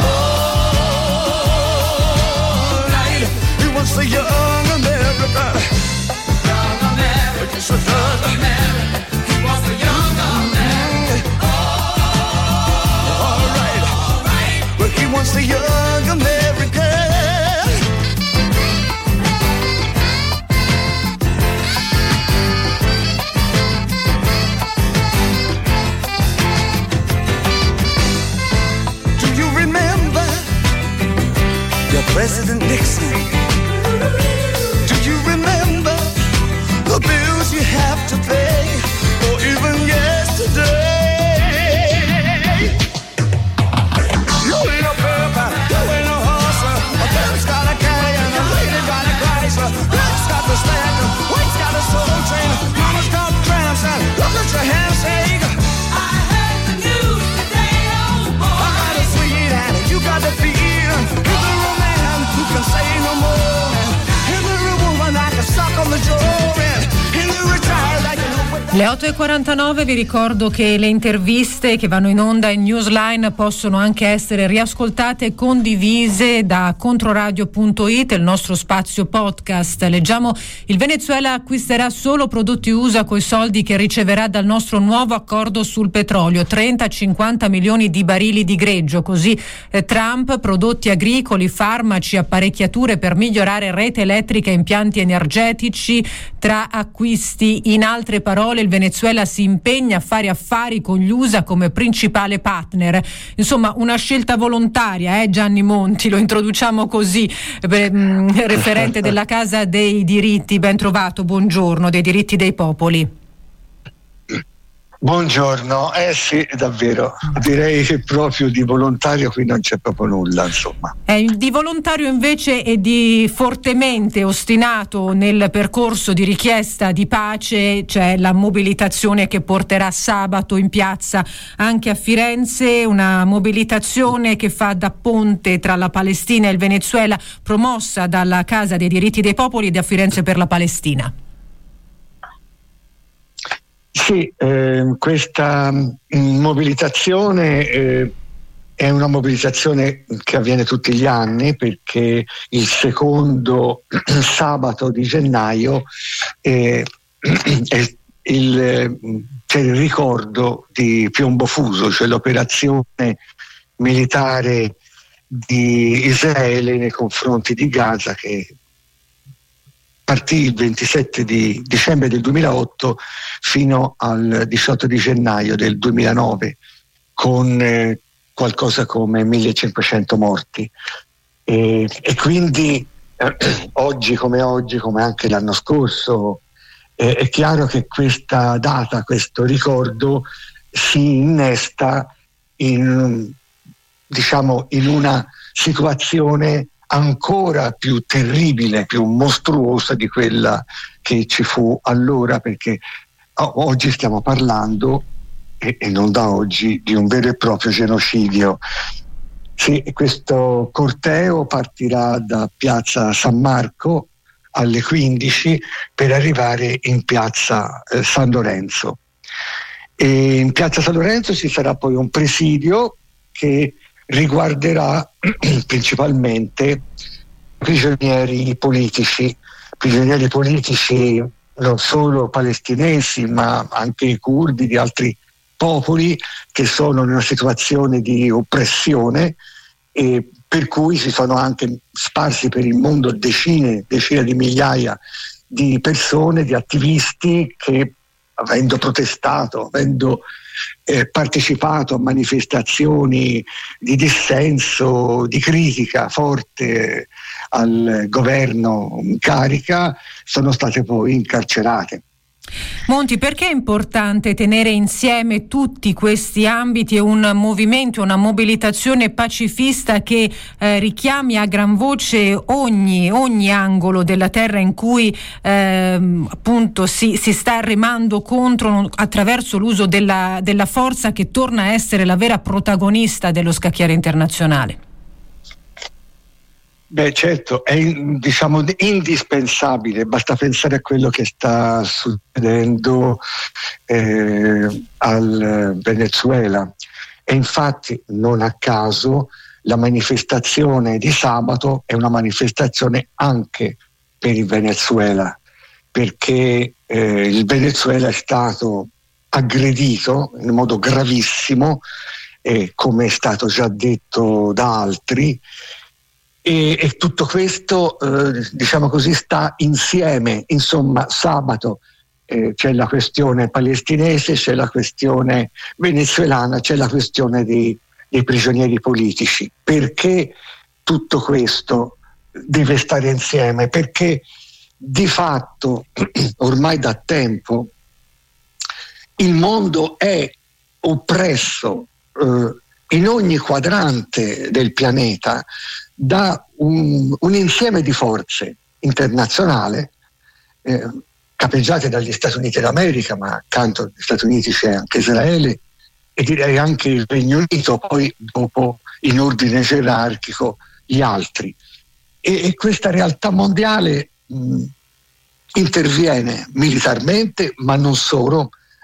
all night, he wants the young American. Young American, yes, young American. He wants the young American. All right, but he wants the young American. Le 8.49, vi ricordo che le interviste che vanno in onda in Newsline possono anche essere riascoltate e condivise da controradio.it, il nostro spazio podcast. Leggiamo: il Venezuela acquisterà solo prodotti USA coi soldi che riceverà dal nostro nuovo accordo sul petrolio, 30-50 milioni di barili di greggio. Così Trump, prodotti agricoli, farmaci, apparecchiature per migliorare rete elettrica e impianti energetici tra acquisti. In altre parole, il Venezuela si impegna a fare affari con gli USA come principale partner. Insomma, una scelta volontaria, Gianni Monti, lo introduciamo così, referente della Casa dei Diritti, ben trovato, buongiorno, dei diritti dei popoli. Buongiorno, sì, davvero, direi che proprio di volontario qui non c'è proprio nulla, insomma. Di volontario invece e di fortemente ostinato nel percorso di richiesta di pace c'è la mobilitazione che porterà sabato in piazza anche a Firenze, una mobilitazione che fa da ponte tra la Palestina e il Venezuela, promossa dalla Casa dei Diritti dei Popoli ed a Firenze per la Palestina. Sì, questa mobilitazione è una mobilitazione che avviene tutti gli anni, perché il secondo sabato di gennaio c'è il ricordo di Piombo Fuso, cioè l'operazione militare di Israele nei confronti di Gaza, che partì il 27 di dicembre del 2008 fino al 18 di gennaio del 2009, con qualcosa come 1500 morti. E quindi oggi, come anche l'anno scorso, è chiaro che questa data, questo ricordo si innesta in una situazione ancora più terribile, più mostruosa di quella che ci fu allora, perché oggi stiamo parlando, e non da oggi, di un vero e proprio genocidio. Sì, questo corteo partirà da piazza San Marco alle 15 per arrivare in piazza San Lorenzo. E in piazza San Lorenzo ci sarà poi un presidio che riguarderà principalmente prigionieri politici non solo palestinesi, ma anche i curdi di altri popoli che sono in una situazione di oppressione, e per cui si sono anche sparsi per il mondo decine di migliaia di persone, di attivisti che, avendo protestato, avendo partecipato a manifestazioni di dissenso, di critica forte al governo in carica, sono state poi incarcerate. Monti, perché è importante tenere insieme tutti questi ambiti e un movimento, una mobilitazione pacifista che richiami a gran voce ogni angolo della terra in cui appunto si sta remando contro attraverso l'uso della forza, che torna a essere la vera protagonista dello scacchiere internazionale? Beh, certo, è indispensabile, basta pensare a quello che sta succedendo al Venezuela, e infatti non a caso la manifestazione di sabato è una manifestazione anche per il Venezuela, perché il Venezuela è stato aggredito in modo gravissimo, come è stato già detto da altri. E tutto questo sta insieme. Insomma, sabato c'è la questione palestinese, c'è la questione venezuelana, c'è la questione dei prigionieri politici. Perché tutto questo deve stare insieme? Perché di fatto ormai da tempo il mondo è oppresso in ogni quadrante del pianeta da un insieme di forze internazionali capeggiate dagli Stati Uniti d'America, ma accanto agli Stati Uniti c'è anche Israele e direi anche il Regno Unito, poi dopo in ordine gerarchico gli altri. E questa realtà mondiale interviene militarmente, ma non solo,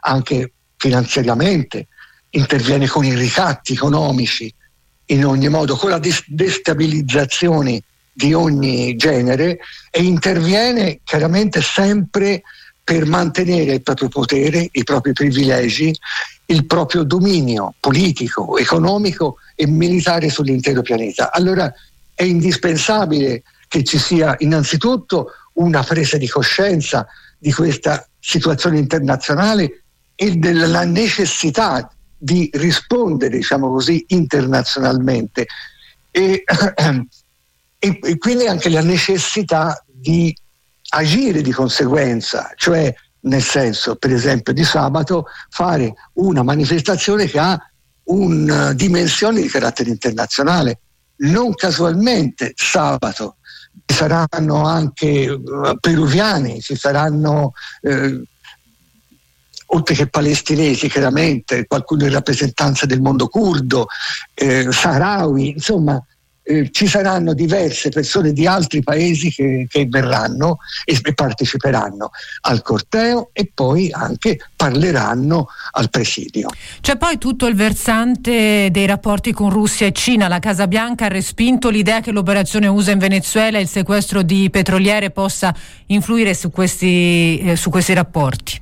anche finanziariamente, interviene con i ricatti economici in ogni modo, con la destabilizzazione di ogni genere, e interviene chiaramente sempre per mantenere il proprio potere, i propri privilegi, il proprio dominio politico, economico e militare sull'intero pianeta. Allora è indispensabile che ci sia innanzitutto una presa di coscienza di questa situazione internazionale e della necessità di rispondere, diciamo così, internazionalmente e quindi anche la necessità di agire di conseguenza, cioè nel senso, per esempio, di sabato fare una manifestazione che ha una dimensione di carattere internazionale. Non casualmente sabato ci saranno anche peruviani, ci saranno oltre che palestinesi chiaramente, qualcuno in rappresentanza del mondo curdo, sahrawi, insomma ci saranno diverse persone di altri paesi che verranno e parteciperanno al corteo e poi anche parleranno al presidio. C'è poi tutto il versante dei rapporti con Russia e Cina. La Casa Bianca ha respinto l'idea che l'operazione USA in Venezuela e il sequestro di petroliere possa influire su questi rapporti.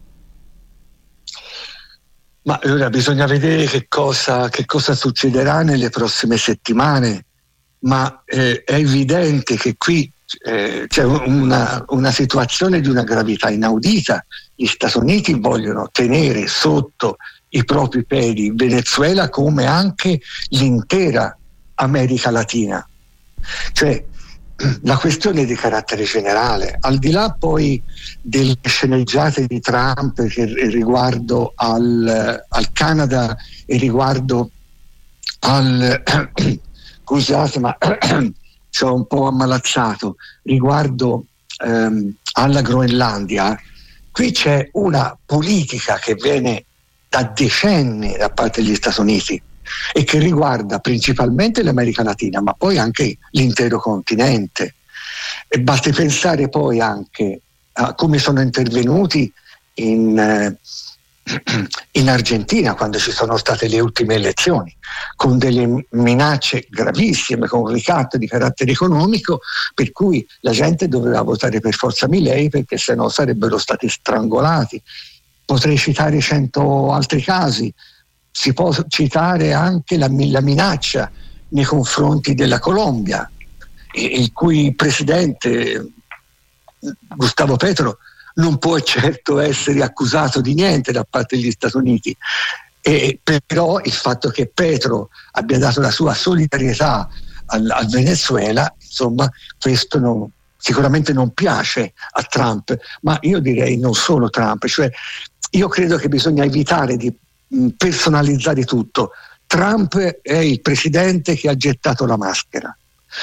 Ma allora bisogna vedere che cosa succederà nelle prossime settimane, ma è evidente che qui c'è una situazione di una gravità inaudita. Gli Stati Uniti vogliono tenere sotto i propri piedi Venezuela come anche l'intera America Latina. Cioè la questione di carattere generale, al di là poi delle sceneggiate di Trump riguardo al Canada e riguardo al scusate ma sono un po' ammalazzato, riguardo alla Groenlandia, qui c'è una politica che viene da decenni da parte degli Stati Uniti e che riguarda principalmente l'America Latina, ma poi anche l'intero continente. E basti pensare poi anche a come sono intervenuti in Argentina quando ci sono state le ultime elezioni, con delle minacce gravissime, con un ricatto di carattere economico, per cui la gente doveva votare per forza Milei perché sennò sarebbero stati strangolati. Potrei citare 100 altri casi. Si può citare anche la minaccia nei confronti della Colombia, il cui presidente Gustavo Petro non può certo essere accusato di niente da parte degli Stati Uniti, però il fatto che Petro abbia dato la sua solidarietà al Venezuela, insomma, questo sicuramente non piace a Trump, ma io direi non solo Trump, cioè io credo che bisogna evitare di personalizzare tutto. Trump è il presidente che ha gettato la maschera,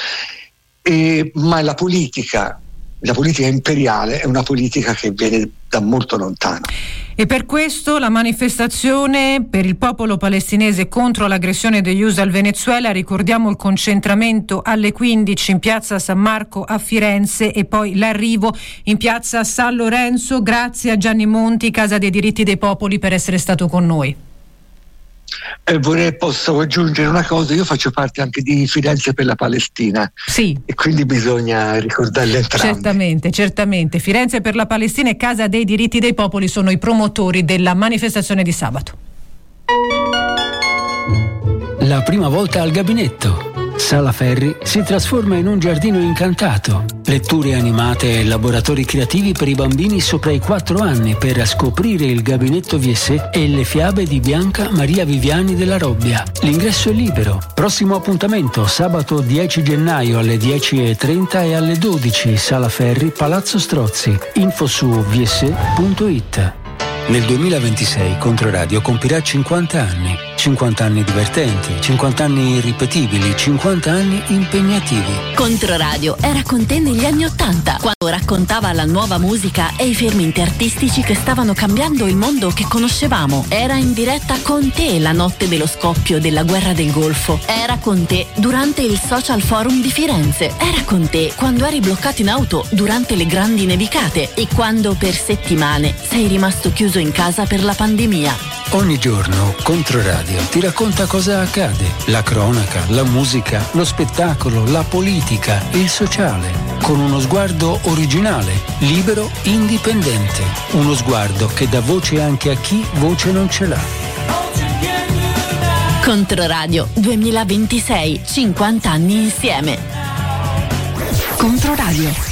ma la politica imperiale è una politica che viene da molto lontano. E per questo la manifestazione per il popolo palestinese contro l'aggressione degli USA al Venezuela, ricordiamo il concentramento alle 15 in piazza San Marco a Firenze e poi l'arrivo in piazza San Lorenzo. Grazie a Gianni Monti, Casa dei Diritti dei Popoli, per essere stato con noi. Posso aggiungere una cosa, io faccio parte anche di Firenze per la Palestina, sì, e quindi bisogna ricordarle entrambe. Certamente. Firenze per la Palestina e Casa dei Diritti dei Popoli sono i promotori della manifestazione di sabato. La prima volta al gabinetto. Sala Ferri si trasforma in un giardino incantato. Letture animate e laboratori creativi per i bambini sopra i 4 anni per scoprire il gabinetto VS e le fiabe di Bianca Maria Viviani della Robbia. L'ingresso è libero. Prossimo appuntamento sabato 10 gennaio alle 10:30 e alle 12, Sala Ferri, Palazzo Strozzi. Info su vs.it. Nel 2026 Controradio compirà 50 anni. 50 anni divertenti, 50 anni irripetibili, 50 anni impegnativi. Controradio era con te negli anni '80, quando raccontava la nuova musica e i fermenti artistici che stavano cambiando il mondo che conoscevamo. Era in diretta con te la notte dello scoppio della guerra del Golfo. Era con te durante il Social Forum di Firenze. Era con te quando eri bloccato in auto durante le grandi nevicate e quando per settimane sei rimasto chiuso in casa per la pandemia. Ogni giorno Controradio ti racconta cosa accade, la cronaca, la musica, lo spettacolo, la politica, il sociale, con uno sguardo originale, libero, indipendente, uno sguardo che dà voce anche a chi voce non ce l'ha. Controradio 2026, 50 anni insieme. Controradio.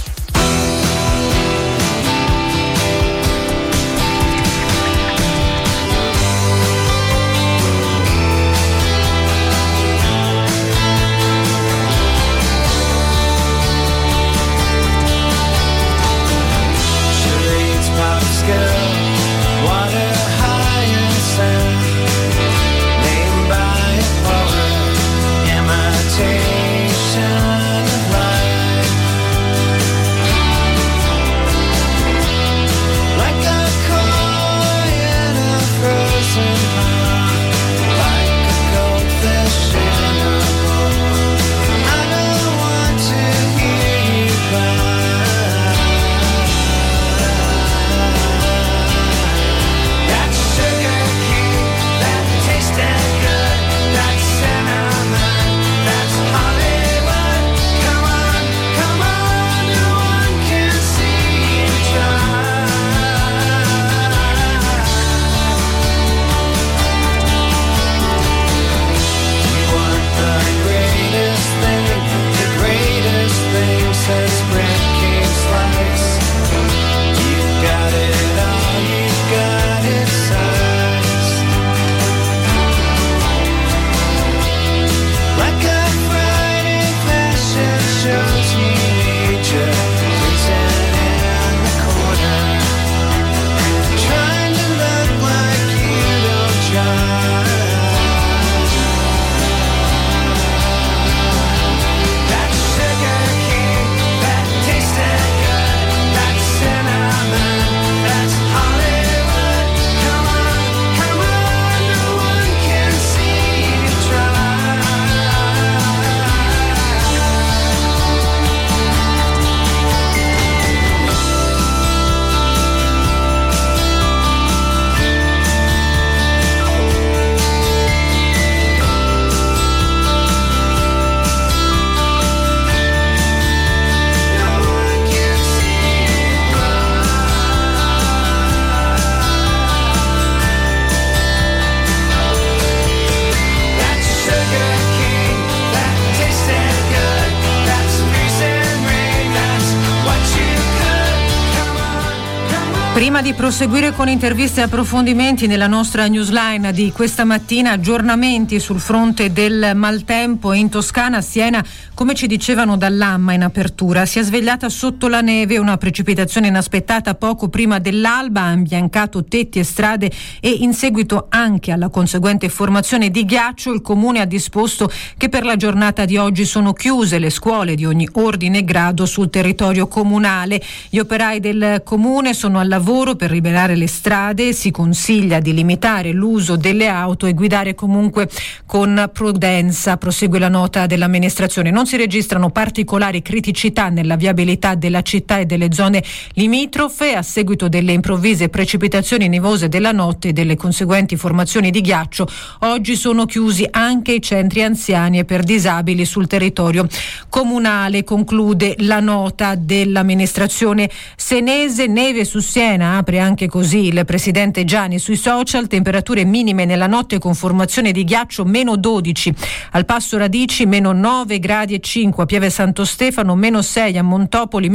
Prima di proseguire con interviste e approfondimenti nella nostra newsline di questa mattina, aggiornamenti sul fronte del maltempo in Toscana. Siena, come ci dicevano dall'AMMA in apertura, si è svegliata sotto la neve, una precipitazione inaspettata poco prima dell'alba ha imbiancato tetti e strade e in seguito anche alla conseguente formazione di ghiaccio il comune ha disposto che per la giornata di oggi sono chiuse le scuole di ogni ordine e grado sul territorio comunale. Gli operai del comune sono al lavoro per liberare le strade, si consiglia di limitare l'uso delle auto e guidare comunque con prudenza. Prosegue la nota dell'amministrazione. Non si registrano particolari criticità nella viabilità della città e delle zone limitrofe. A seguito delle improvvise precipitazioni nevose della notte e delle conseguenti formazioni di ghiaccio, oggi sono chiusi anche i centri anziani e per disabili sul territorio comunale. Conclude la nota dell'amministrazione senese. Neve su Siena, apre anche così il presidente Gianni sui social. Temperature minime nella notte con formazione di ghiaccio -12 al Passo Radici, -9 gradi e 5 a Pieve Santo Stefano, -6 a Montopoli,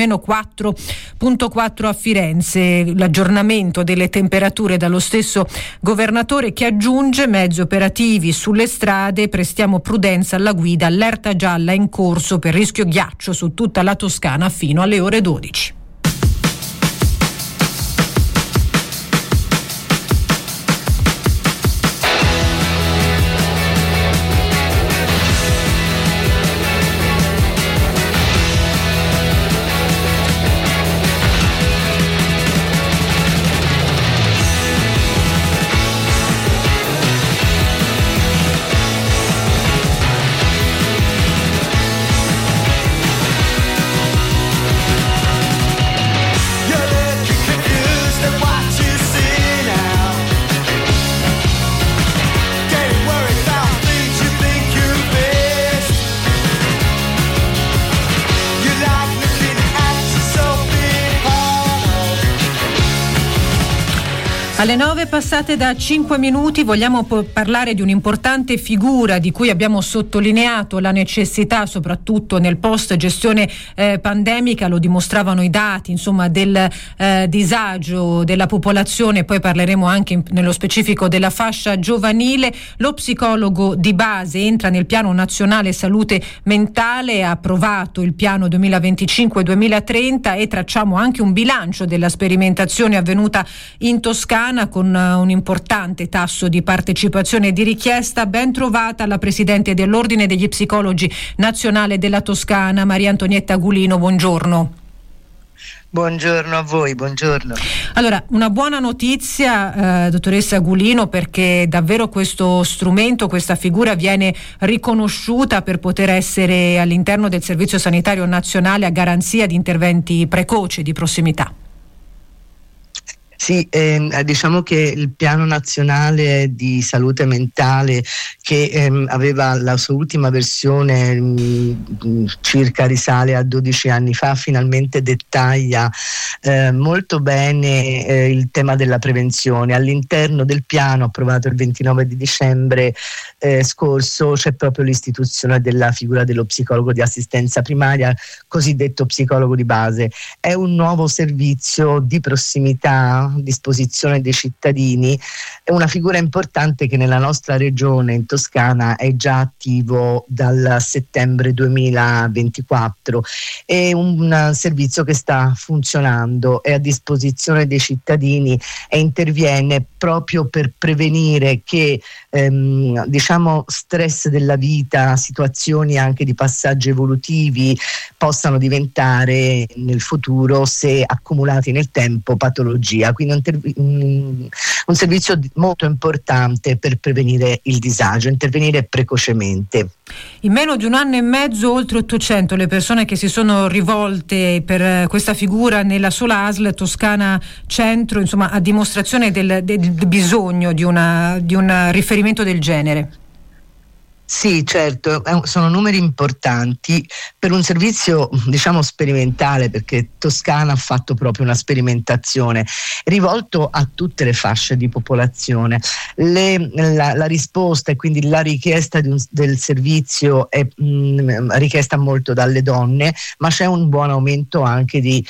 -4.4 a Firenze. L'aggiornamento delle temperature dallo stesso governatore, che aggiunge: mezzi operativi sulle strade, prestiamo prudenza alla guida, allerta gialla in corso per rischio ghiaccio su tutta la Toscana fino alle ore 12. Alle 9 passate da 5 minuti vogliamo parlare di un'importante figura di cui abbiamo sottolineato la necessità, soprattutto nel post gestione pandemica. Lo dimostravano i dati, insomma, del disagio della popolazione. Poi parleremo anche nello specifico della fascia giovanile. Lo psicologo di base entra nel piano nazionale salute mentale, ha approvato il piano 2025-2030 e tracciamo anche un bilancio della sperimentazione avvenuta in Toscana, con un importante tasso di partecipazione e di richiesta. Ben trovata la Presidente dell'Ordine degli Psicologi Nazionale della Toscana, Maria Antonietta Gulino, buongiorno. Buongiorno a voi, buongiorno. Allora, una buona notizia, dottoressa Gulino, perché davvero questo strumento, questa figura viene riconosciuta per poter essere all'interno del Servizio Sanitario Nazionale a garanzia di interventi precoci di prossimità. Sì, diciamo che il piano nazionale di salute mentale, che aveva la sua ultima versione circa risale a 12 anni fa, finalmente dettaglia molto bene il tema della prevenzione. All'interno del piano approvato il 29 di dicembre scorso c'è proprio l'istituzione della figura dello psicologo di assistenza primaria, cosiddetto psicologo di base. È un nuovo servizio di prossimità a disposizione dei cittadini, è una figura importante che nella nostra regione, in Toscana, è già attivo dal settembre 2024. È un servizio che sta funzionando, è a disposizione dei cittadini e interviene proprio per prevenire che stress della vita, situazioni anche di passaggi evolutivi possano diventare nel futuro, se accumulati nel tempo, patologia. Quindi un servizio molto importante per prevenire il disagio, intervenire precocemente. In meno di un anno e mezzo oltre 800 le persone che si sono rivolte per questa figura nella sola ASL Toscana Centro, insomma, a dimostrazione del bisogno di un riferimento del genere. Sì, certo, sono numeri importanti per un servizio, sperimentale, perché Toscana ha fatto proprio una sperimentazione rivolto a tutte le fasce di popolazione. La risposta e quindi la richiesta del servizio è richiesta molto dalle donne, ma c'è un buon aumento anche di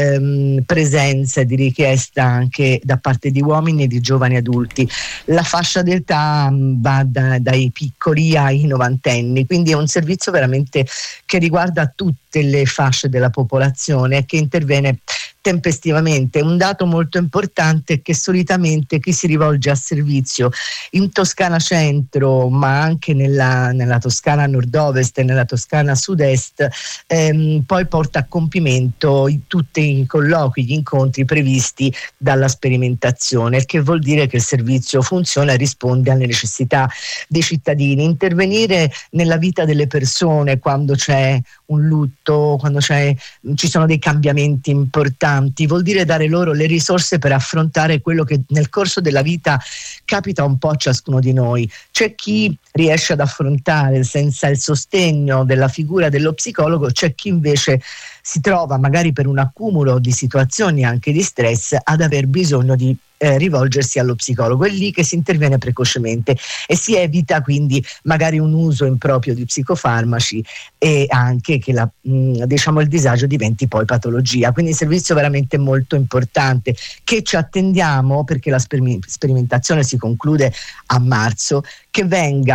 presenza e di richiesta anche da parte di uomini e di giovani adulti. La fascia d'età va dai piccoli ai novantenni, quindi è un servizio veramente che riguarda tutte le fasce della popolazione e che interviene tempestivamente. Un dato molto importante è che solitamente chi si rivolge a servizio in Toscana Centro, ma anche nella Toscana Nord-Ovest e nella Toscana Sud-Est, poi porta a compimento tutti i colloqui, gli incontri previsti dalla sperimentazione, il che vuol dire che il servizio funziona e risponde alle necessità dei cittadini. Intervenire nella vita delle persone quando c'è un lutto, quando ci sono dei cambiamenti importanti, vuol dire dare loro le risorse per affrontare quello che nel corso della vita capita un po' a ciascuno di noi. C'è chi riesce ad affrontare senza il sostegno della figura dello psicologo, c'è chi invece si trova magari per un accumulo di situazioni anche di stress ad aver bisogno di rivolgersi allo psicologo. È lì che si interviene precocemente e si evita quindi magari un uso improprio di psicofarmaci e anche che il disagio diventi poi patologia. Quindi un servizio veramente molto importante che ci attendiamo, perché la sperimentazione si conclude a marzo, che venga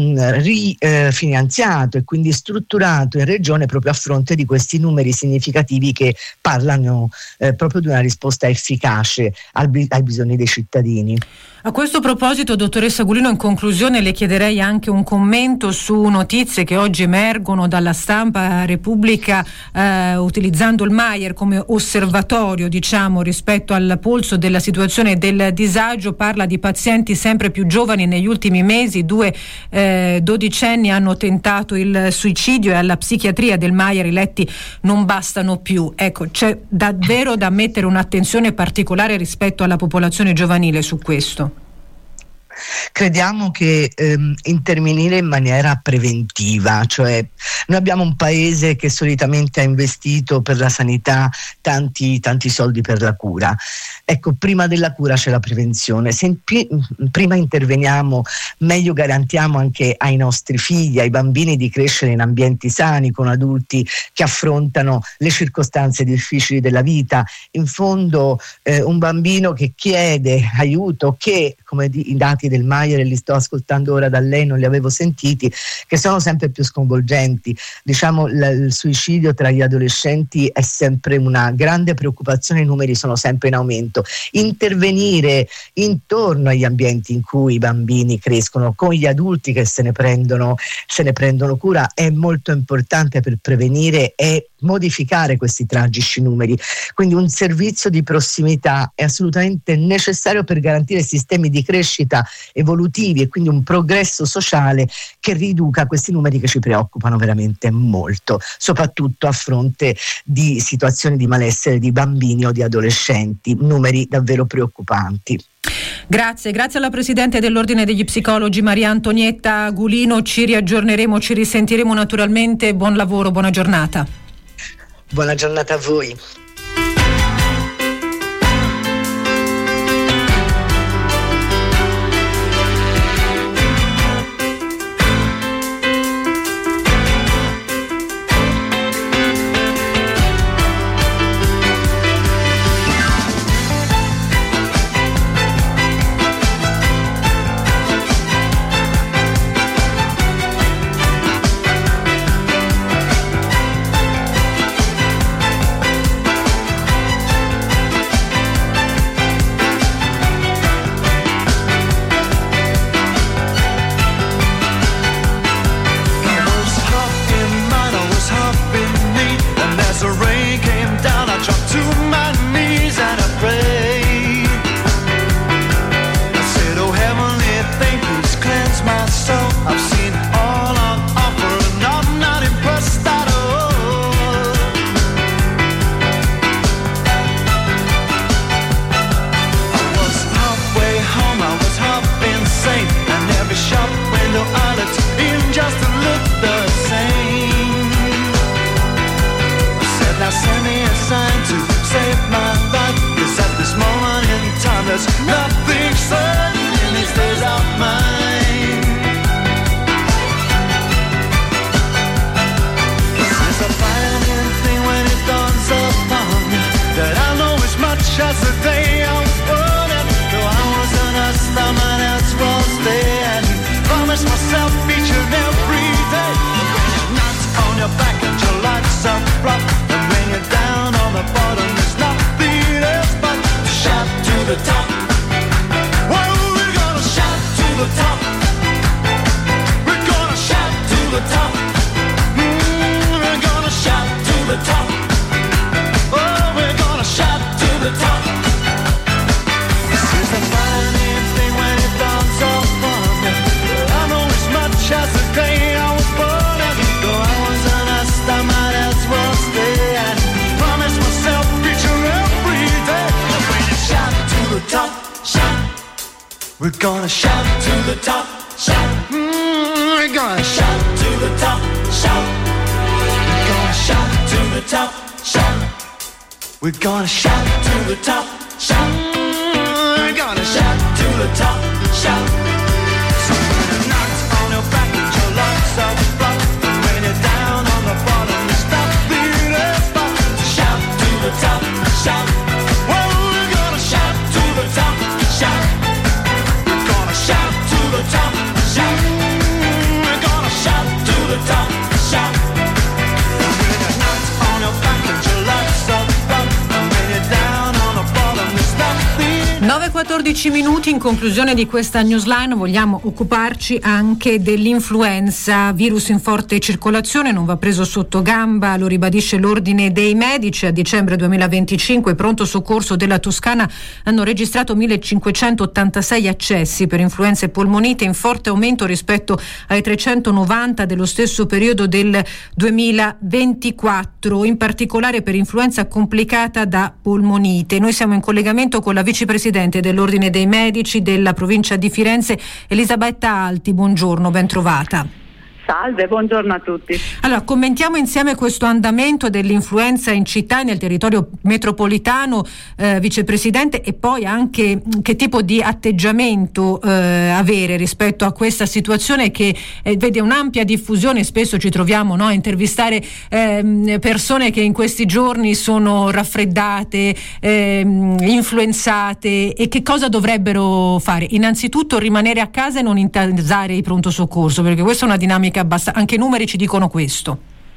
rifinanziato e quindi strutturato in regione proprio a fronte di questi numeri significativi che parlano proprio di una risposta efficace ai bisogni dei cittadini. A questo proposito, dottoressa Gulino, in conclusione le chiederei anche un commento su notizie che oggi emergono dalla stampa. Repubblica, utilizzando il Maier come osservatorio, rispetto al polso della situazione del disagio, parla di pazienti sempre più giovani. Negli ultimi mesi 2 dodicenni hanno tentato il suicidio e alla psichiatria del Maier i letti non bastano più. Ecco, c'è davvero da mettere un'attenzione particolare rispetto alla popolazione giovanile su questo. Crediamo che intervenire in maniera preventiva, cioè noi abbiamo un paese che solitamente ha investito per la sanità tanti soldi per la cura. Ecco, prima della cura c'è la prevenzione. Se prima interveniamo, meglio garantiamo anche ai nostri figli, ai bambini, di crescere in ambienti sani, con adulti che affrontano le circostanze difficili della vita. In fondo un bambino che chiede aiuto, che come i dati del Maier, e li sto ascoltando ora da lei, non li avevo sentiti, che sono sempre più sconvolgenti. Diciamo, il suicidio tra gli adolescenti è sempre una grande preoccupazione, i numeri sono sempre in aumento. Intervenire intorno agli ambienti in cui i bambini crescono, con gli adulti che se ne prendono cura, è molto importante per prevenire e modificare questi tragici numeri. Quindi un servizio di prossimità è assolutamente necessario per garantire sistemi di crescita evolutivi e quindi un progresso sociale che riduca questi numeri che ci preoccupano veramente molto, soprattutto a fronte di situazioni di malessere di bambini o di adolescenti, numeri davvero preoccupanti. Grazie alla Presidente dell'Ordine degli Psicologi Maria Antonietta Gulino, ci riaggiorneremo, ci risentiremo naturalmente, buon lavoro, buona giornata. Buona giornata a voi. We're gonna shout to the top, shout. We're gonna shout to the top, shout. We're gonna shout to the top, shout. We're gonna shout to the top, shout. We're gonna shout to the top, shout. So when you're knocked on your back and your lungs are blocked, and when you're down on the bottom, you stop beating spot. So shout to the top, shout. Well, we're gonna shout to the top, shout. Shout to the top, shout. We're gonna shout to the top, shout. And when you're knocked on your back and your legs up, and when you're down on the bottom, there's nothing. 9:14 minuti. In conclusione di questa newsline vogliamo occuparci anche dell'influenza, virus in forte circolazione, non va preso sotto gamba, lo ribadisce l'Ordine dei Medici. A dicembre 2025 pronto soccorso della Toscana hanno registrato 1586 accessi per influenza e polmonite, in forte aumento rispetto ai 390 dello stesso periodo del 2024, in particolare per influenza complicata da polmonite. Noi siamo in collegamento con la vicepresidente dell'Ordine dei Medici della provincia di Firenze, Elisabetta Alti. Buongiorno, ben trovata. Salve, buongiorno a tutti. Allora, commentiamo insieme questo andamento dell'influenza in città e nel territorio metropolitano, vicepresidente, e poi anche che tipo di atteggiamento avere rispetto a questa situazione che vede un'ampia diffusione. Spesso ci troviamo a intervistare persone che in questi giorni sono raffreddate, influenzate, e che cosa dovrebbero fare? Innanzitutto rimanere a casa e non intasare il pronto soccorso, perché questa è una dinamica anche i numeri ci dicono questo.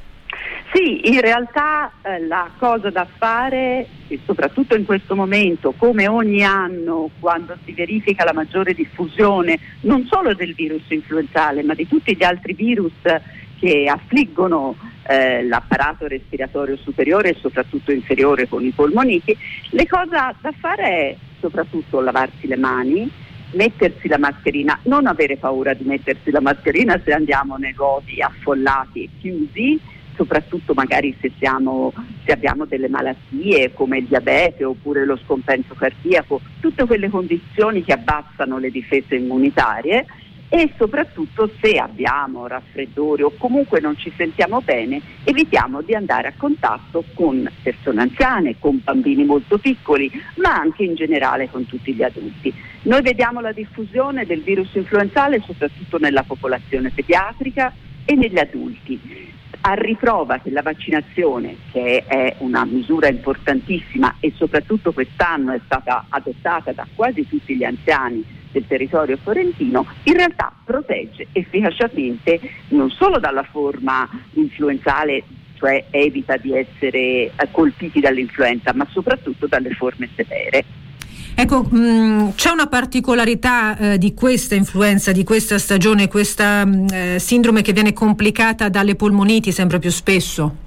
Sì, in realtà la cosa da fare, e soprattutto in questo momento, come ogni anno quando si verifica la maggiore diffusione non solo del virus influenzale ma di tutti gli altri virus che affliggono l'apparato respiratorio superiore e soprattutto inferiore con i polmoniti, le cose da fare è soprattutto lavarsi le mani, mettersi la mascherina, non avere paura di mettersi la mascherina se andiamo nei luoghi affollati e chiusi, soprattutto magari se abbiamo delle malattie come il diabete oppure lo scompenso cardiaco, tutte quelle condizioni che abbassano le difese immunitarie, e soprattutto se abbiamo raffreddore o comunque non ci sentiamo bene, evitiamo di andare a contatto con persone anziane, con bambini molto piccoli, ma anche in generale con tutti gli adulti. Noi vediamo la diffusione del virus influenzale soprattutto nella popolazione pediatrica e negli adulti, a riprova che la vaccinazione, che è una misura importantissima e soprattutto quest'anno è stata adottata da quasi tutti gli anziani del territorio fiorentino, in realtà protegge efficacemente non solo dalla forma influenzale, cioè evita di essere colpiti dall'influenza, ma soprattutto dalle forme severe. Ecco, c'è una particolarità di questa influenza, di questa stagione, questa sindrome che viene complicata dalle polmoniti sempre più spesso?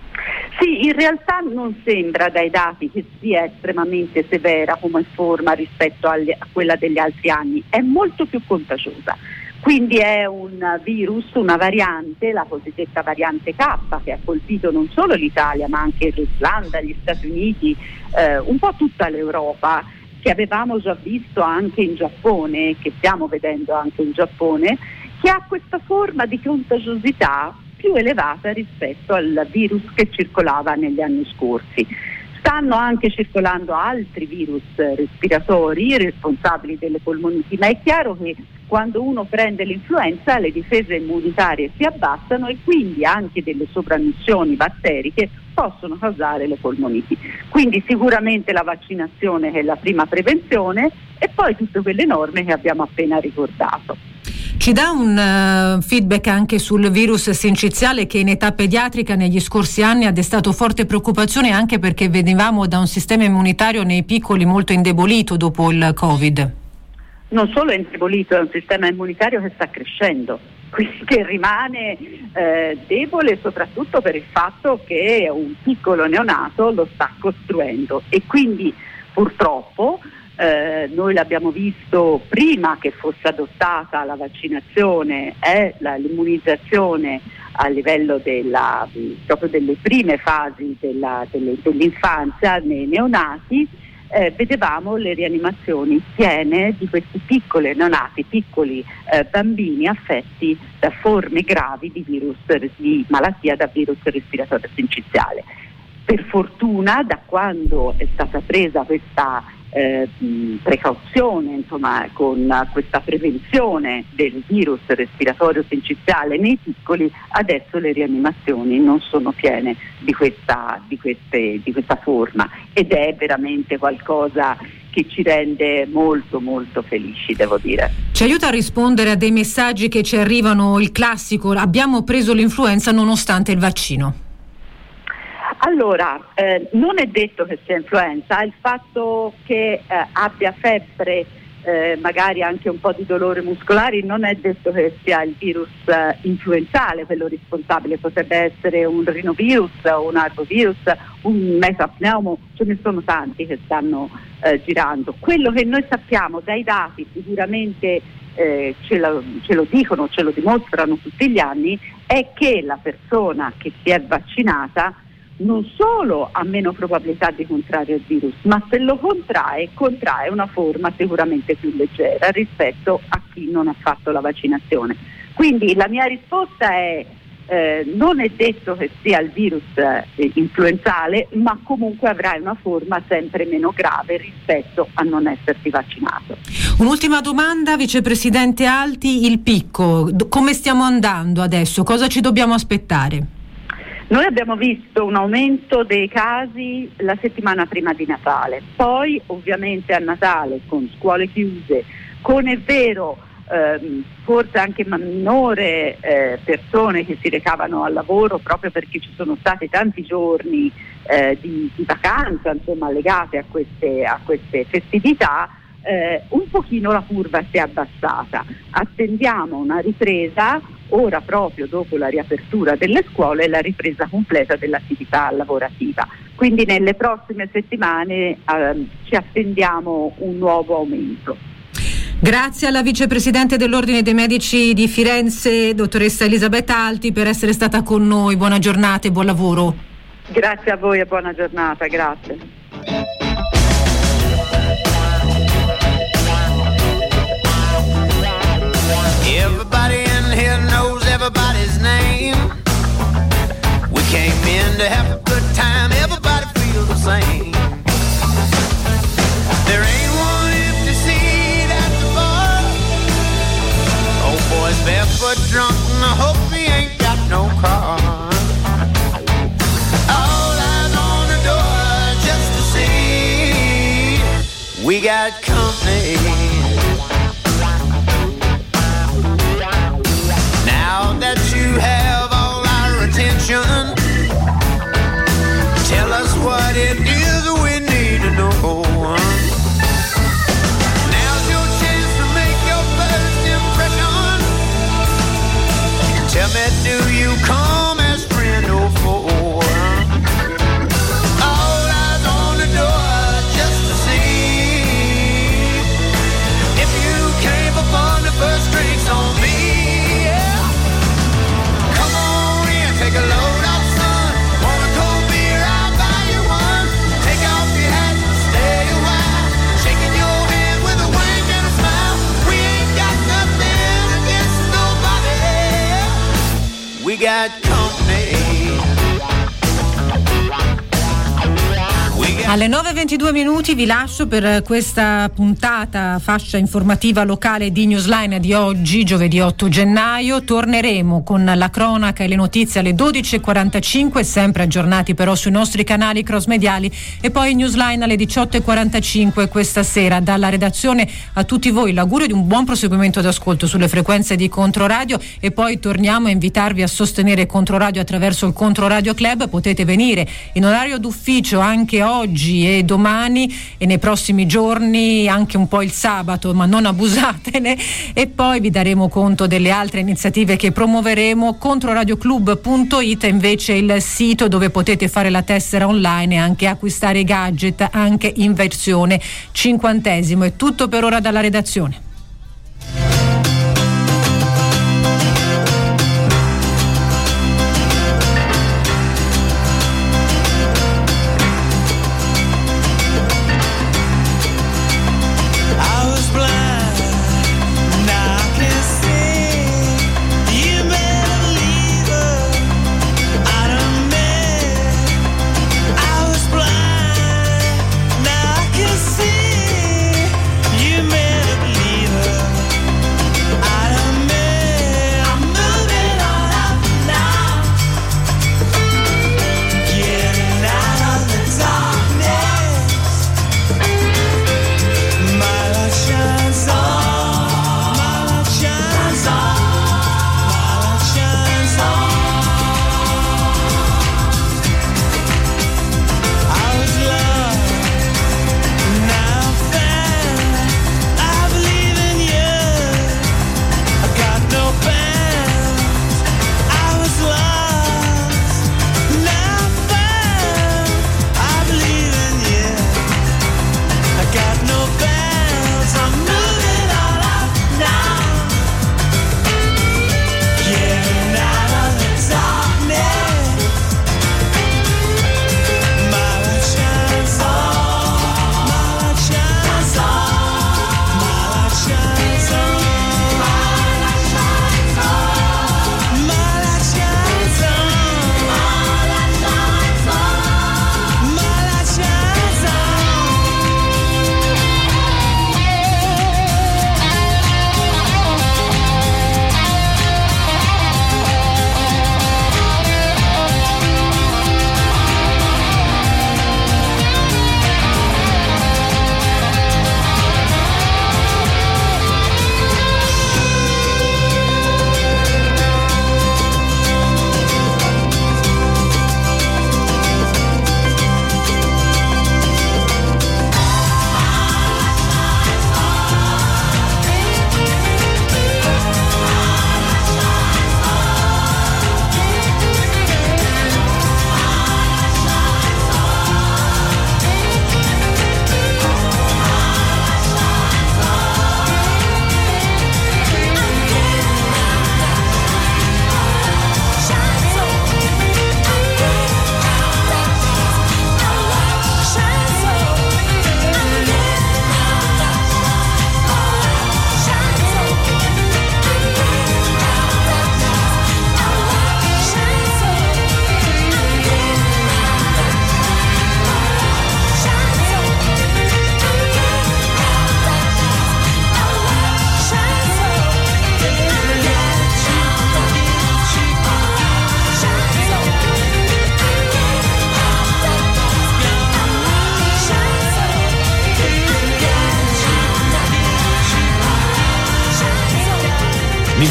Sì, in realtà non sembra dai dati che sia estremamente severa come forma rispetto a quella degli altri anni, è molto più contagiosa. Quindi è un virus, una variante, la cosiddetta variante K, che ha colpito non solo l'Italia ma anche l'Islanda, gli Stati Uniti, un po' tutta l'Europa, che avevamo già visto anche in Giappone, che stiamo vedendo anche in Giappone, che ha questa forma di contagiosità più elevata rispetto al virus che circolava negli anni scorsi. Stanno anche circolando altri virus respiratori responsabili delle polmoniti, ma è chiaro che quando uno prende l'influenza le difese immunitarie si abbassano e quindi anche delle sovranmissioni batteriche possono causare le polmoniti. Quindi sicuramente la vaccinazione è la prima prevenzione e poi tutte quelle norme che abbiamo appena ricordato. Ci dà un feedback anche sul virus sinciziale che in età pediatrica negli scorsi anni ha destato forte preoccupazione, anche perché venivamo da un sistema immunitario nei piccoli molto indebolito dopo il Covid. Non solo è indebolito, è un sistema immunitario che sta crescendo, quindi che rimane debole soprattutto per il fatto che un piccolo neonato lo sta costruendo e quindi purtroppo noi l'abbiamo visto prima che fosse adottata la vaccinazione e l'immunizzazione a livello proprio delle prime fasi dell'infanzia nei neonati, vedevamo le rianimazioni piene di questi piccoli neonati, piccoli bambini affetti da forme gravi di malattia da virus respiratorio sinciziale. Per fortuna, da quando è stata presa questa precauzione, insomma, con questa prevenzione del virus respiratorio sinciziale nei piccoli, adesso le rianimazioni non sono piene di questa forma ed è veramente qualcosa che ci rende molto molto felici, devo dire. Ci aiuta a rispondere a dei messaggi che ci arrivano, il classico: abbiamo preso l'influenza nonostante il vaccino. Allora, non è detto che sia influenza, il fatto che abbia febbre, magari anche un po' di dolore muscolari, non è detto che sia il virus influenzale quello responsabile, potrebbe essere un rinovirus, un arbovirus, un metapneumo, ce ne sono tanti che stanno girando. Quello che noi sappiamo dai dati, sicuramente ce lo dicono, ce lo dimostrano tutti gli anni, è che la persona che si è vaccinata non solo ha meno probabilità di contrarre il virus, ma se lo contrae una forma sicuramente più leggera rispetto a chi non ha fatto la vaccinazione. Quindi la mia risposta è non è detto che sia il virus influenzale, ma comunque avrai una forma sempre meno grave rispetto a non esserti vaccinato. Un'ultima domanda, Vicepresidente Alti, il picco, come stiamo andando adesso? Cosa ci dobbiamo aspettare? Noi abbiamo visto un aumento dei casi la settimana prima di Natale, poi ovviamente a Natale con scuole chiuse, con è vero forse anche minore persone che si recavano al lavoro proprio perché ci sono stati tanti giorni di vacanza, insomma, legate a queste festività, un pochino la curva si è abbassata. Attendiamo una ripresa ora, proprio dopo la riapertura delle scuole, la ripresa completa dell'attività lavorativa. Quindi nelle prossime settimane ci attendiamo un nuovo aumento. Grazie alla Vicepresidente dell'Ordine dei Medici di Firenze, dottoressa Elisabetta Alti, per essere stata con noi. Buona giornata e buon lavoro. Grazie a voi e buona giornata, grazie. Everybody in here knows everybody's name. We came in to have a good time, everybody feels the same. There ain't one empty seat at the bar. Old boy's barefoot drunk and I hope he ain't got no car. All eyes on the door just to see we got company. Now that you have all our attention, tell us what it is we need to know. Now's your chance to make your first impression. Tell me, do you come as friend or foe? All eyes on the door just to see if you came upon the first drinks on me. Take a load off, son. Want a cold beer? I'll buy you one. Take off your hat and stay a while. Shaking your hand with a wink and a smile. We ain't got nothing against nobody. We got company. Alle 9:22 vi lascio per questa puntata fascia informativa locale di Newsline di oggi, giovedì 8 gennaio. Torneremo con la cronaca e le notizie alle 12:45, sempre aggiornati però sui nostri canali cross-mediali, e poi Newsline alle 18:45 questa sera. Dalla redazione a tutti voi l'augurio di un buon proseguimento d'ascolto sulle frequenze di Controradio, e poi torniamo a invitarvi a sostenere Controradio attraverso il Controradio Club. Potete venire in orario d'ufficio anche oggi e domani e nei prossimi giorni, anche un po' il sabato, ma non abusatene, e poi vi daremo conto delle altre iniziative che promuoveremo. Controradioclub.it è invece il sito dove potete fare la tessera online e anche acquistare i gadget anche in versione 50esimo. È tutto per ora dalla redazione. You may believe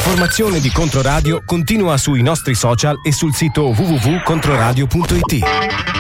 L'informazione di Controradio continua sui nostri social e sul sito www.controradio.it.